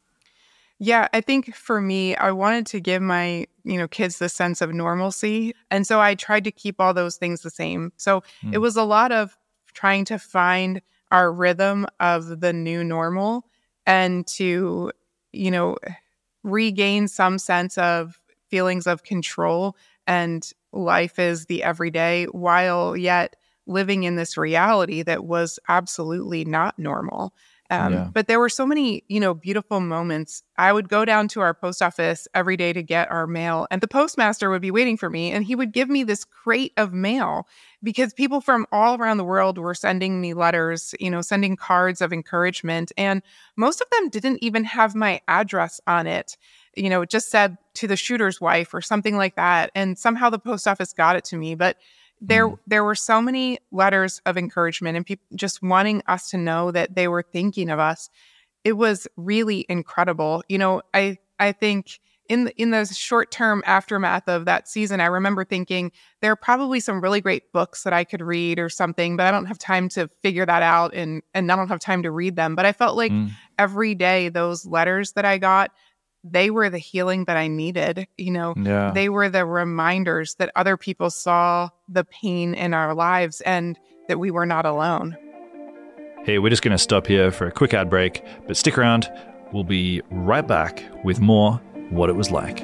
Yeah, I think for me, I wanted to give my, you know, kids the sense of normalcy. And so I tried to keep all those things the same. So mm. it was a lot of trying to find our rhythm of the new normal and to, you know, regain some sense of feelings of control and life is the everyday while yet living in this reality that was absolutely not normal. Um, yeah. But there were so many, you know, beautiful moments. I would go down to our post office every day to get our mail, and the postmaster would be waiting for me, and he would give me this crate of mail because people from all around the world were sending me letters, you know, sending cards of encouragement, and most of them didn't even have my address on it. You know, it just said to the shooter's wife or something like that, and somehow the post office got it to me. But There there were so many letters of encouragement and people just wanting us to know that they were thinking of us. It was really incredible. You know, I I think in the, in the short-term aftermath of that season, I remember thinking there are probably some really great books that I could read or something, but I don't have time to figure that out and, and I don't have time to read them. But I felt like mm. every day those letters that I got, they were the healing that I needed. You know, yeah. They were the reminders that other people saw the pain in our lives and that we were not alone. Hey, we're just going to stop here for a quick ad break, but stick around. We'll be right back with more What It Was Like.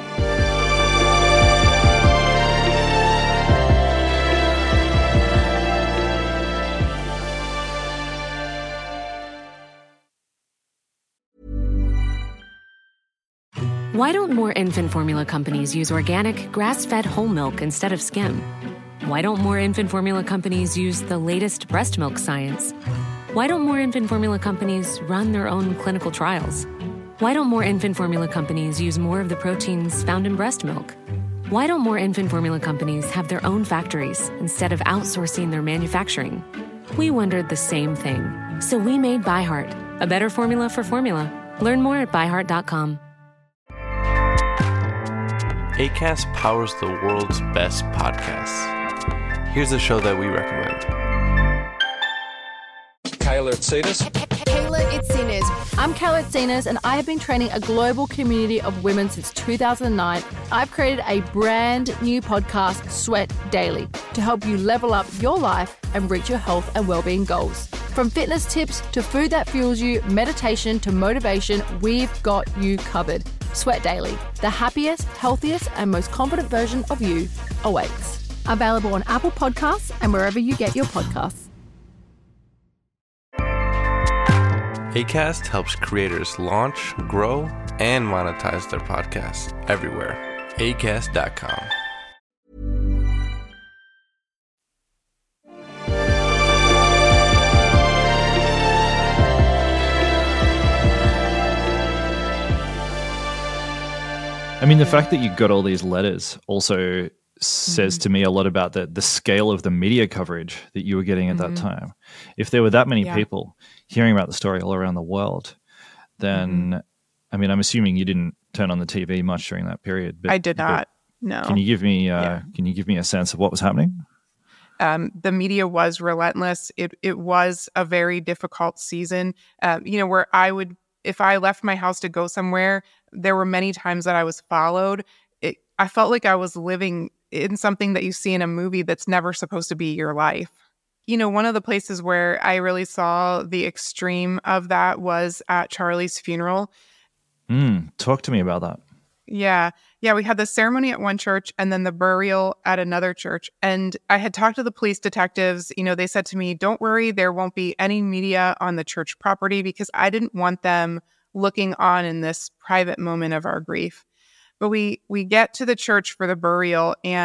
Why don't more infant formula companies use organic, grass-fed whole milk instead of skim? Why don't more infant formula companies use the latest breast milk science? Why don't more infant formula companies run their own clinical trials? Why don't more infant formula companies use more of the proteins found in breast milk? Why don't more infant formula companies have their own factories instead of outsourcing their manufacturing? We wondered the same thing. So we made ByHeart, a better formula for formula. Learn more at by heart dot com. Acast powers the world's best podcasts. Here's a show that we recommend. Kayla Itsinas. Kayla Itsinas. I'm Kayla Itsinas, and I have been training a global community of women since two thousand nine. I've created a brand new podcast, Sweat Daily, to help you level up your life and reach your health and well-being goals. From fitness tips to food that fuels you, meditation to motivation, we've got you covered. Sweat Daily, the happiest, healthiest, and most confident version of you awaits. Available on Apple Podcasts and wherever you get your podcasts. Acast helps creators launch, grow, and monetize their podcasts everywhere. acast dot com. I mean, the fact that you got all these letters also says mm-hmm. to me a lot about the the scale of the media coverage that you were getting at mm-hmm. that time. If there were that many yeah. people hearing about the story all around the world, then, mm-hmm. I mean, I'm assuming you didn't turn on the T V much during that period. But, I did not, no. Can you give me uh, yeah. Can you give me a sense of what was happening? Um, the media was relentless. It it was a very difficult season, um, you know, where I would, if I left my house to go somewhere, there were many times that I was followed. It, I felt like I was living in something that you see in a movie that's never supposed to be your life. You know, one of the places where I really saw the extreme of that was at Charlie's funeral. Mm, talk to me about that. Yeah. Yeah, we had the ceremony at one church and then the burial at another church. And I had talked to the police detectives. You know, they said to me, don't worry, there won't be any media on the church property, because I didn't want them looking on in this private moment of our grief. But we we get to the church for the burial, and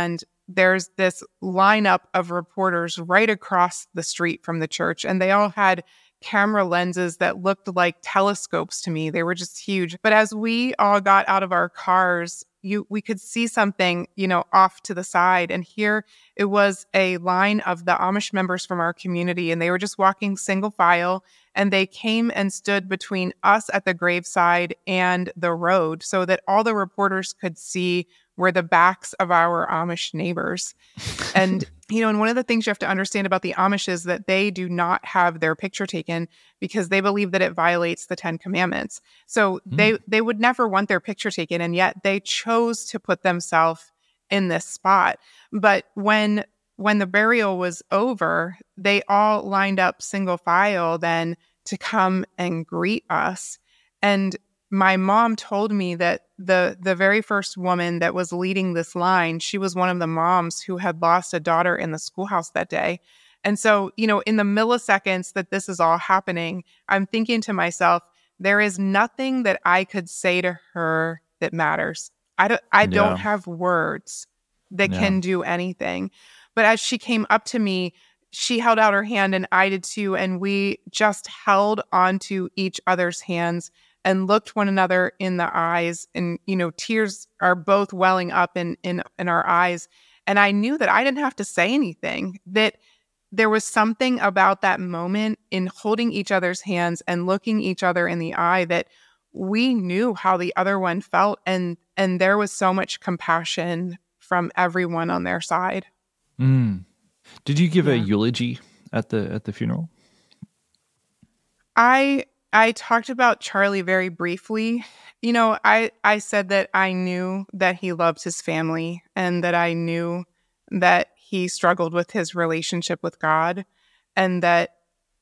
there's this lineup of reporters right across the street from the church, and they all had camera lenses that looked like telescopes to me. They were just huge. But as we all got out of our cars, you we could see something, you know, off to the side. And here it was a line of the Amish members from our community, and they were just walking single file, and they came and stood between us at the graveside and the road so that all the reporters could see were the backs of our Amish neighbors. And, you know, and one of the things you have to understand about the Amish is that they do not have their picture taken because they believe that it violates the Ten Commandments. So mm. they, they would never want their picture taken, and yet they chose to put themselves in this spot. But when when the burial was over, they all lined up single file then to come and greet us. And my mom told me that the the very first woman that was leading this line, she was one of the moms who had lost a daughter in the schoolhouse that day. And so, you know, in the milliseconds that this is all happening, I'm thinking to myself, there is nothing that I could say to her that matters. I don't, I yeah. don't have words that yeah. can do anything. But as she came up to me, she held out her hand, and I did too. And we just held onto each other's hands and looked one another in the eyes, and, you know, tears are both welling up in, in, in our eyes. And I knew that I didn't have to say anything, that there was something about that moment in holding each other's hands and looking each other in the eye that we knew how the other one felt. And, and there was so much compassion from everyone on their side. Mm. Did you give yeah. a eulogy at the, at the funeral? I... I talked about Charlie very briefly. You know, I, I said that I knew that he loved his family, and that I knew that he struggled with his relationship with God, and that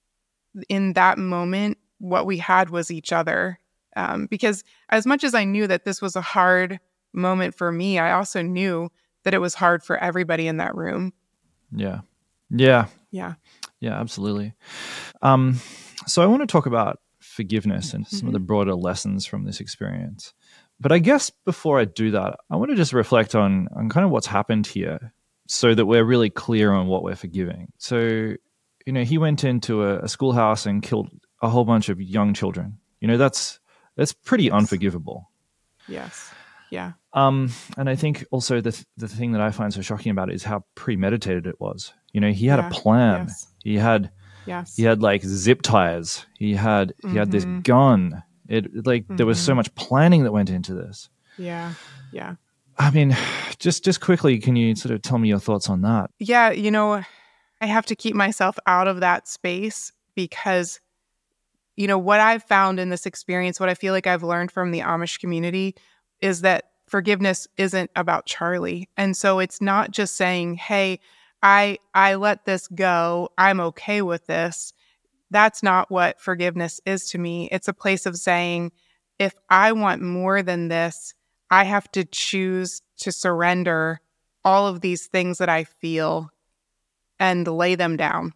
in that moment, what we had was each other. Um, because as much as I knew that this was a hard moment for me, I also knew that it was hard for everybody in that room. Yeah. Yeah. Yeah. Yeah, absolutely. Um, so I want to talk about forgiveness and some mm-hmm. of the broader lessons from this experience. But I guess before I do that, I want to just reflect on, on kind of what's happened here so that we're really clear on what we're forgiving. So, you know, he went into a, a schoolhouse and killed a whole bunch of young children. You know, that's that's pretty yes. unforgivable. Yes. Yeah. Um, and I think also the th- the thing that I find so shocking about it is how premeditated it was. You know, he had yeah. a plan. Yes. He had Yes. He had like zip ties. He had he mm-hmm. had this gun. It like mm-hmm. there was so much planning that went into this. Yeah. Yeah. I mean, just just quickly, can you sort of tell me your thoughts on that? Yeah, you know, I have to keep myself out of that space because, you know, what I've found in this experience, what I feel like I've learned from the Amish community is that forgiveness isn't about Charlie. And so it's not just saying, hey, I I let this go. I'm okay with this. That's not what forgiveness is to me. It's a place of saying, if I want more than this, I have to choose to surrender all of these things that I feel and lay them down.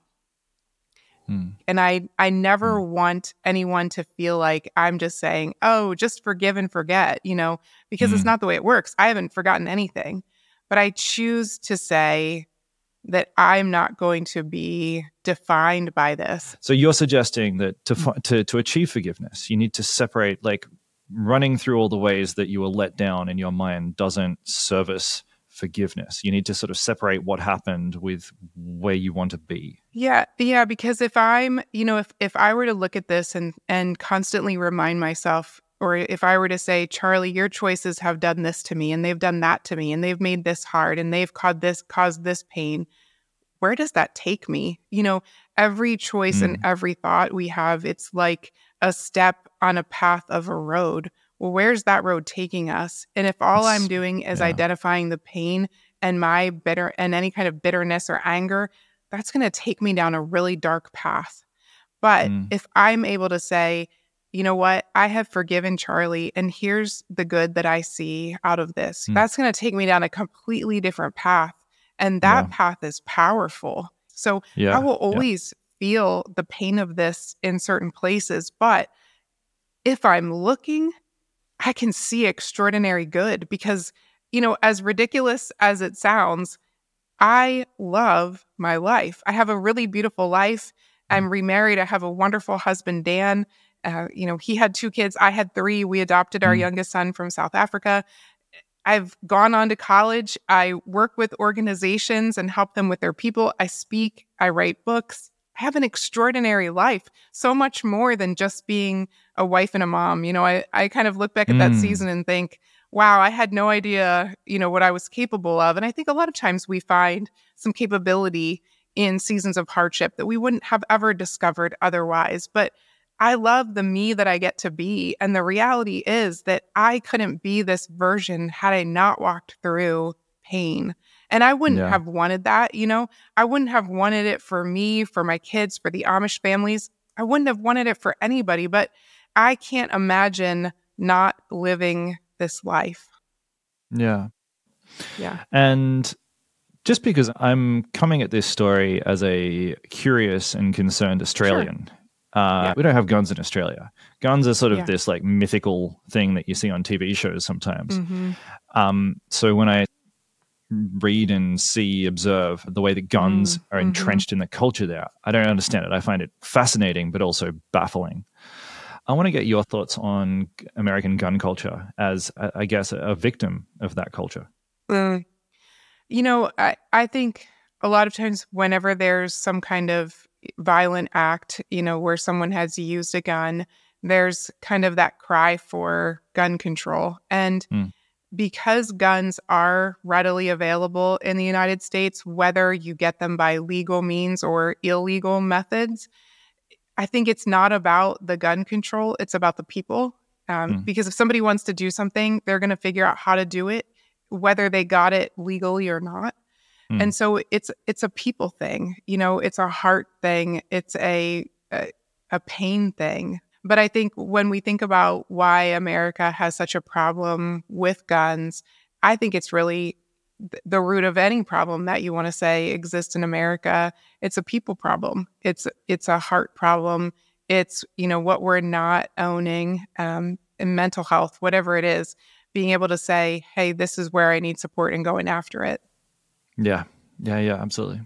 Hmm. And I, I never hmm. want anyone to feel like I'm just saying, oh, just forgive and forget, you know, because hmm. it's not the way it works. I haven't forgotten anything. But I choose to say that I'm not going to be defined by this. So you're suggesting that to to to achieve forgiveness, you need to separate, like running through all the ways that you were let down in your mind doesn't service forgiveness. You need to sort of separate what happened with where you want to be. Yeah, yeah, because if I'm, you know, if if I were to look at this and and constantly remind myself, or if I were to say, Charlie, your choices have done this to me, and they've done that to me, and they've made this hard, and they've caused this, caused this pain, where does that take me? You know, every choice mm. and every thought we have, it's like a step on a path of a road. Well, where's that road taking us? And if all it's, I'm doing is yeah. identifying the pain and my bitter and any kind of bitterness or anger, that's going to take me down a really dark path. But mm. if I'm able to say, you know what, I have forgiven Charlie, and here's the good that I see out of this, mm. that's going to take me down a completely different path. And that yeah. path is powerful. So yeah. I will always yeah. feel the pain of this in certain places. But if I'm looking, I can see extraordinary good because, you know, as ridiculous as it sounds, I love my life. I have a really beautiful life. I'm remarried. I have a wonderful husband, Dan. Uh, you know, he had two kids. I had three. We adopted our mm. youngest son from South Africa. I've gone on to college. I work with organizations and help them with their people. I speak. I write books. I have an extraordinary life, so much more than just being a wife and a mom. You know, I, I kind of look back at mm. that season and think, wow, I had no idea, you know, what I was capable of. And I think a lot of times we find some capability in seasons of hardship that we wouldn't have ever discovered otherwise. But I love the me that I get to be. And the reality is that I couldn't be this version had I not walked through pain. And I wouldn't yeah. have wanted that, you know? I wouldn't have wanted it for me, for my kids, for the Amish families. I wouldn't have wanted it for anybody, but I can't imagine not living this life. Yeah. Yeah. And just because I'm coming at this story as a curious and concerned Australian, sure. uh, yeah. we don't have guns in Australia. Guns are sort of yeah. this like mythical thing that you see on T V shows sometimes. Mm-hmm. Um, so when I read and see, observe the way that guns mm-hmm. are entrenched mm-hmm. in the culture there, I don't understand it. I find it fascinating, but also baffling. I want to get your thoughts on American gun culture as, I guess, a victim of that culture. Mm. You know, I, I think a lot of times whenever there's some kind of violent act, you know, where someone has used a gun, there's kind of that cry for gun control. And mm. because guns are readily available in the United States, whether you get them by legal means or illegal methods, I think it's not about the gun control. It's about the people. Um, mm. Because if somebody wants to do something, they're going to figure out how to do it, whether they got it legally or not. Mm. And so it's it's a people thing. You know, it's a heart thing. It's a, a a pain thing. But I think when we think about why America has such a problem with guns, I think it's really the root of any problem that you want to say exists in America. It's a people problem. It's it's a heart problem. It's, you know, what we're not owning, um, in mental health, whatever it is, being able to say, hey, this is where I need support and going after it. Yeah, yeah, yeah, absolutely.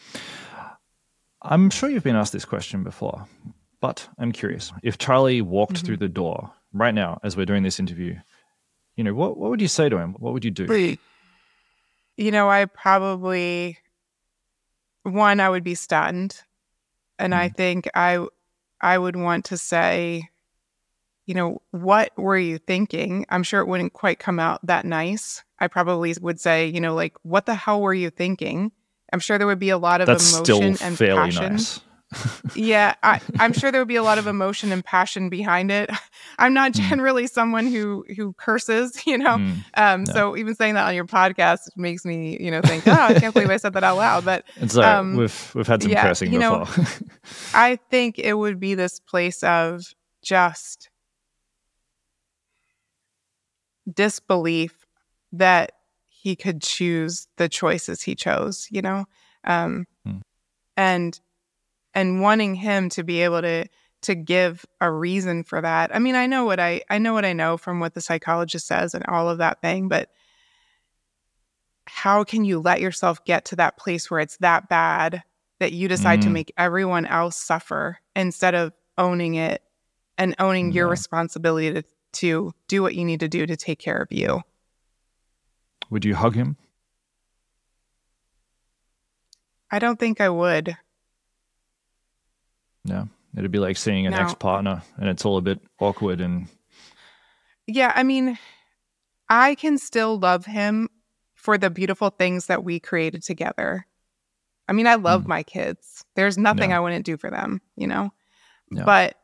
I'm sure you've been asked this question before, but I'm curious. If Charlie walked mm-hmm. through the door right now as we're doing this interview, you know, what, what would you say to him? What would you do? You know, I probably, one, I would be stunned. And mm. I think I, I would want to say, you know, what were you thinking? I'm sure it wouldn't quite come out that nice. I probably would say, you know, like, what the hell were you thinking? I'm sure there would be a lot of That's emotion still and fairly passion. Nice. yeah, I, I'm sure there would be a lot of emotion and passion behind it. I'm not generally mm. someone who who curses, you know. Mm, um, no. So even saying that on your podcast makes me, you know, think, oh, I can't believe I said that out loud. But it's like um, we've we've had some yeah, cursing you before. Know, I think it would be this place of just disbelief that he could choose the choices he chose, you know, um, mm. and and wanting him to be able to to give a reason for that. I mean, I know what I I know what I know from what the psychologist says and all of that thing, but how can you let yourself get to that place where it's that bad that you decide mm. to make everyone else suffer instead of owning it and owning yeah. your responsibility to, to do what you need to do to take care of you? Would you hug him? I don't think I would. No, it'd be like seeing an no. ex-partner and it's all a bit awkward and... Yeah, I mean, I can still love him for the beautiful things that we created together. I mean, I love mm. my kids. There's nothing yeah. I wouldn't do for them, you know? Yeah. But,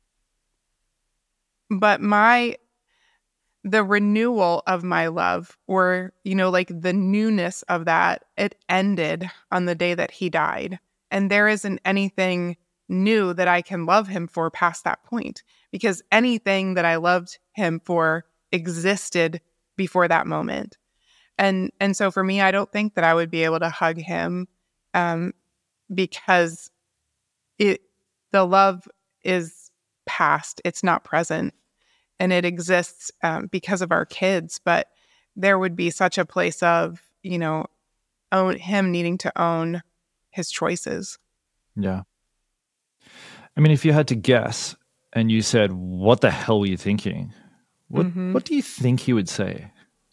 but my, the renewal of my love, or, you know, like the newness of that, it ended on the day that he died. And there isn't anything new that I can love him for past that point, because anything that I loved him for existed before that moment. And and so for me, I don't think that I would be able to hug him um, because it the love is past. It's not present. And it exists um, because of our kids. But there would be such a place of, you know, own him needing to own his choices. Yeah. I mean, if you had to guess and you said, what the hell were you thinking? What Mm-hmm. what do you think he would say?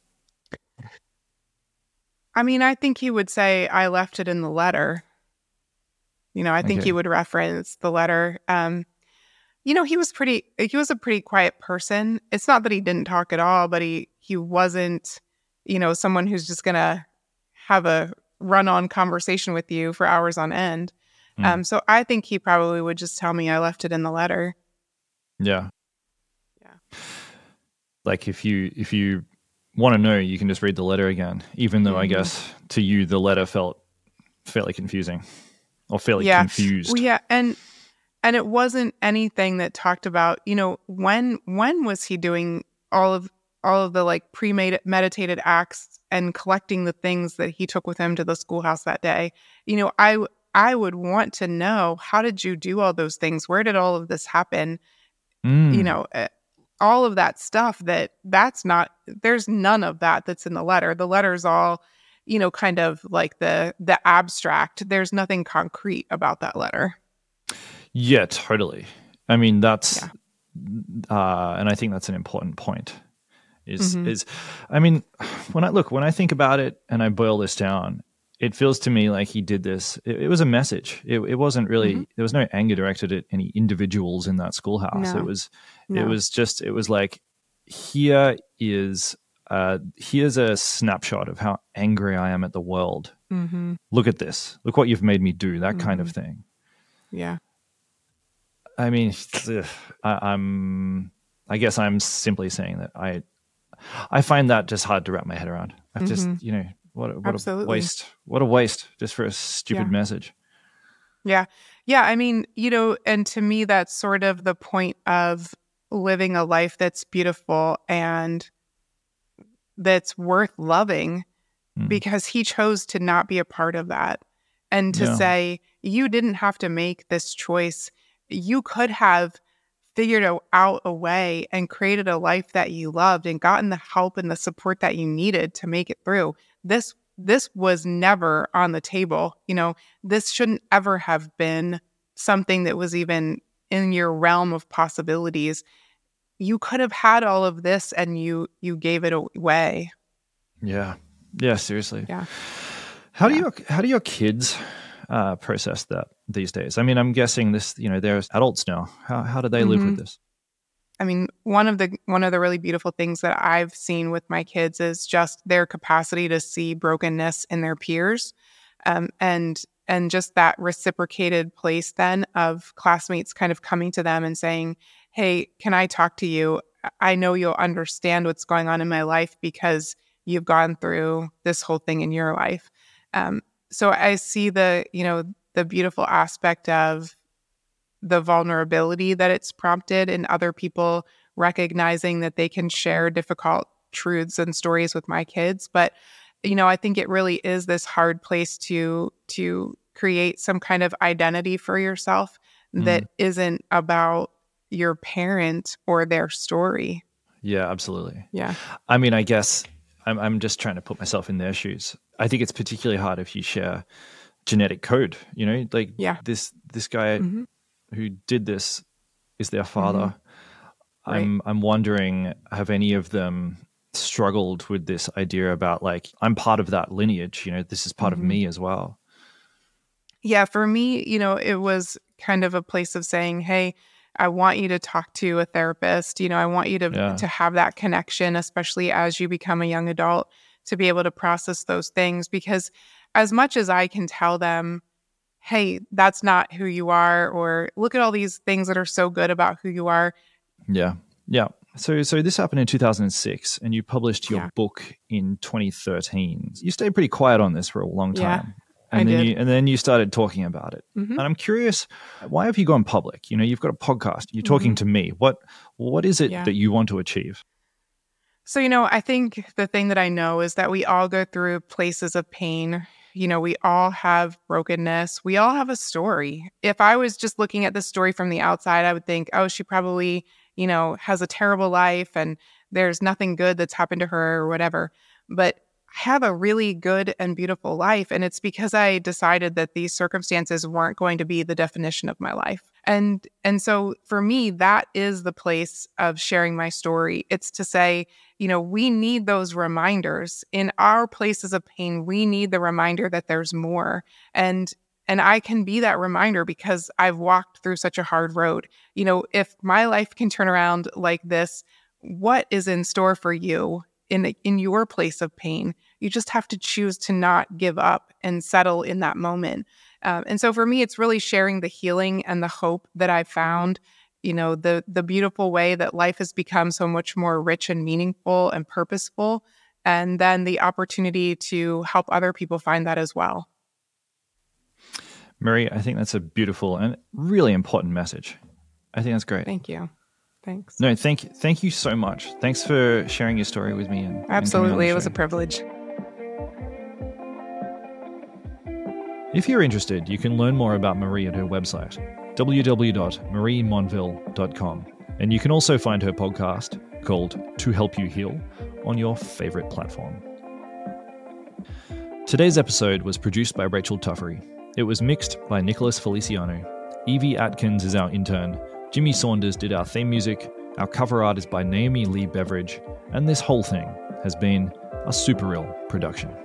I mean, I think he would say, I left it in the letter. You know, I think Okay. he would reference the letter. Um, you know, he was pretty, he was a pretty quiet person. It's not that he didn't talk at all, but he, he wasn't, you know, someone who's just going to have a run-on conversation with you for hours on end. Mm. Um, so I think he probably would just tell me I left it in the letter. Yeah. Yeah. Like if you if you want to know, you can just read the letter again, even though I Mhm. guess to you the letter felt fairly confusing or fairly Yeah. confused. Well, yeah, and and it wasn't anything that talked about, you know, when when was he doing all of all of the like premeditated acts and collecting the things that he took with him to the schoolhouse that day? You know, I w- I would want to know, how did you do all those things? Where did all of this happen? Mm. You know, uh, all of that stuff that that's not, there's none of that that's in the letter. The letter's all, you know, kind of like the the abstract. There's nothing concrete about that letter. Yeah, totally. I mean, that's, Yeah. uh, and I think that's an important point. Is Mhm. is, I mean, when I look when I think about it and I boil this down, it feels to me like he did this. It, it was a message. It, it wasn't really. Mhm. There was no anger directed at any individuals in that schoolhouse. No. It was. It No. was just. It was like, here is. Uh, here's a snapshot of how angry I am at the world. Mm-hmm. Look at this. Look what you've made me do. That kind of Mm-hmm. thing. Yeah. I mean, ugh, I, I'm. I guess I'm simply saying that I. I find that just hard to wrap my head around. I've just, Mhm. you know, what a, what Absolutely. a waste. What a waste just for a stupid Yeah. message. Yeah. Yeah. I mean, you know, and to me, that's sort of the point of living a life that's beautiful and that's worth loving, Mm. because he chose to not be a part of that. And to Yeah. say, you didn't have to make this choice. You could have figured o- out a way and created a life that you loved and gotten the help and the support that you needed to make it through. This this was never on the table. You know, this shouldn't ever have been something that was even in your realm of possibilities. You could have had all of this and you you gave it away. Yeah. Yeah. Seriously. Yeah. How do Yeah. your How do your kids uh, process that these days? I mean, I'm guessing this. You know, they're adults now. How How do they live with Mhm. this? I mean, one of the one of the really beautiful things that I've seen with my kids is just their capacity to see brokenness in their peers, um, and and just that reciprocated place then of classmates kind of coming to them and saying, "Hey, can I talk to you? I know you'll understand what's going on in my life because you've gone through this whole thing in your life." Um, so I see the you know the beautiful aspect of the vulnerability that it's prompted in other people recognizing that they can share difficult truths and stories with my kids. But, you know, I think it really is this hard place to to create some kind of identity for yourself that Mm. isn't about your parent or their story. Yeah, absolutely. Yeah. I mean, I guess I'm I'm just trying to put myself in their shoes. I think it's particularly hard if you share genetic code. You know, like Yeah. this this guy Mhm. who did this is their father. Mm-hmm. Right. I'm I'm wondering, have any of them struggled with this idea about like, I'm part of that lineage, you know, this is part Mhm. of me as well. Yeah, for me, you know, it was kind of a place of saying, "Hey, I want you to talk to a therapist. You know, I want you to Yeah. to have that connection, especially as you become a young adult, to be able to process those things." Because as much as I can tell them, "Hey, that's not who you are," or "Look at all these things that are so good about who you are." Yeah. Yeah. So so this happened in two thousand six and you published your Yeah. book in twenty thirteen. You stayed pretty quiet on this for a long Yeah, time. I And then did. you and then you started talking about it. Mhm. And I'm curious, why have you gone public? You know, you've got a podcast, you're talking Mhm. to me. What what is it Yeah. that you want to achieve? So, you know, I think the thing that I know is that we all go through places of pain. You know, we all have brokenness. We all have a story. If I was just looking at the story from the outside, I would think, oh, she probably, you know, has a terrible life and there's nothing good that's happened to her or whatever. But have a really good and beautiful life. And it's because I decided that these circumstances weren't going to be the definition of my life. And and so for me, that is the place of sharing my story. It's to say, you know, we need those reminders in our places of pain. We need the reminder that there's more. And and I can be that reminder because I've walked through such a hard road. You know, if my life can turn around like this, what is in store for you in in your place of pain? You just have to choose to not give up and settle in that moment. Um, and so for me, it's really sharing the healing and the hope that I found, you know, the the beautiful way that life has become so much more rich and meaningful and purposeful, and then the opportunity to help other people find that as well. Marie, I think that's a beautiful and really important message. I think that's great. Thank you. Thanks. No, thank you. Thank you so much. Thanks for sharing your story with me. And, Absolutely. And it was a privilege. If you're interested, you can learn more about Marie at her website, w w w dot marie monville dot com. And you can also find her podcast called To Help You Heal on your favorite platform. Today's episode was produced by Rachel Tuffery. It was mixed by Nicholas Feliciano. Evie Atkins is our intern. Jimmy Saunders did our theme music. Our cover art is by Naomi Lee Beveridge. And this whole thing has been a Super Real production.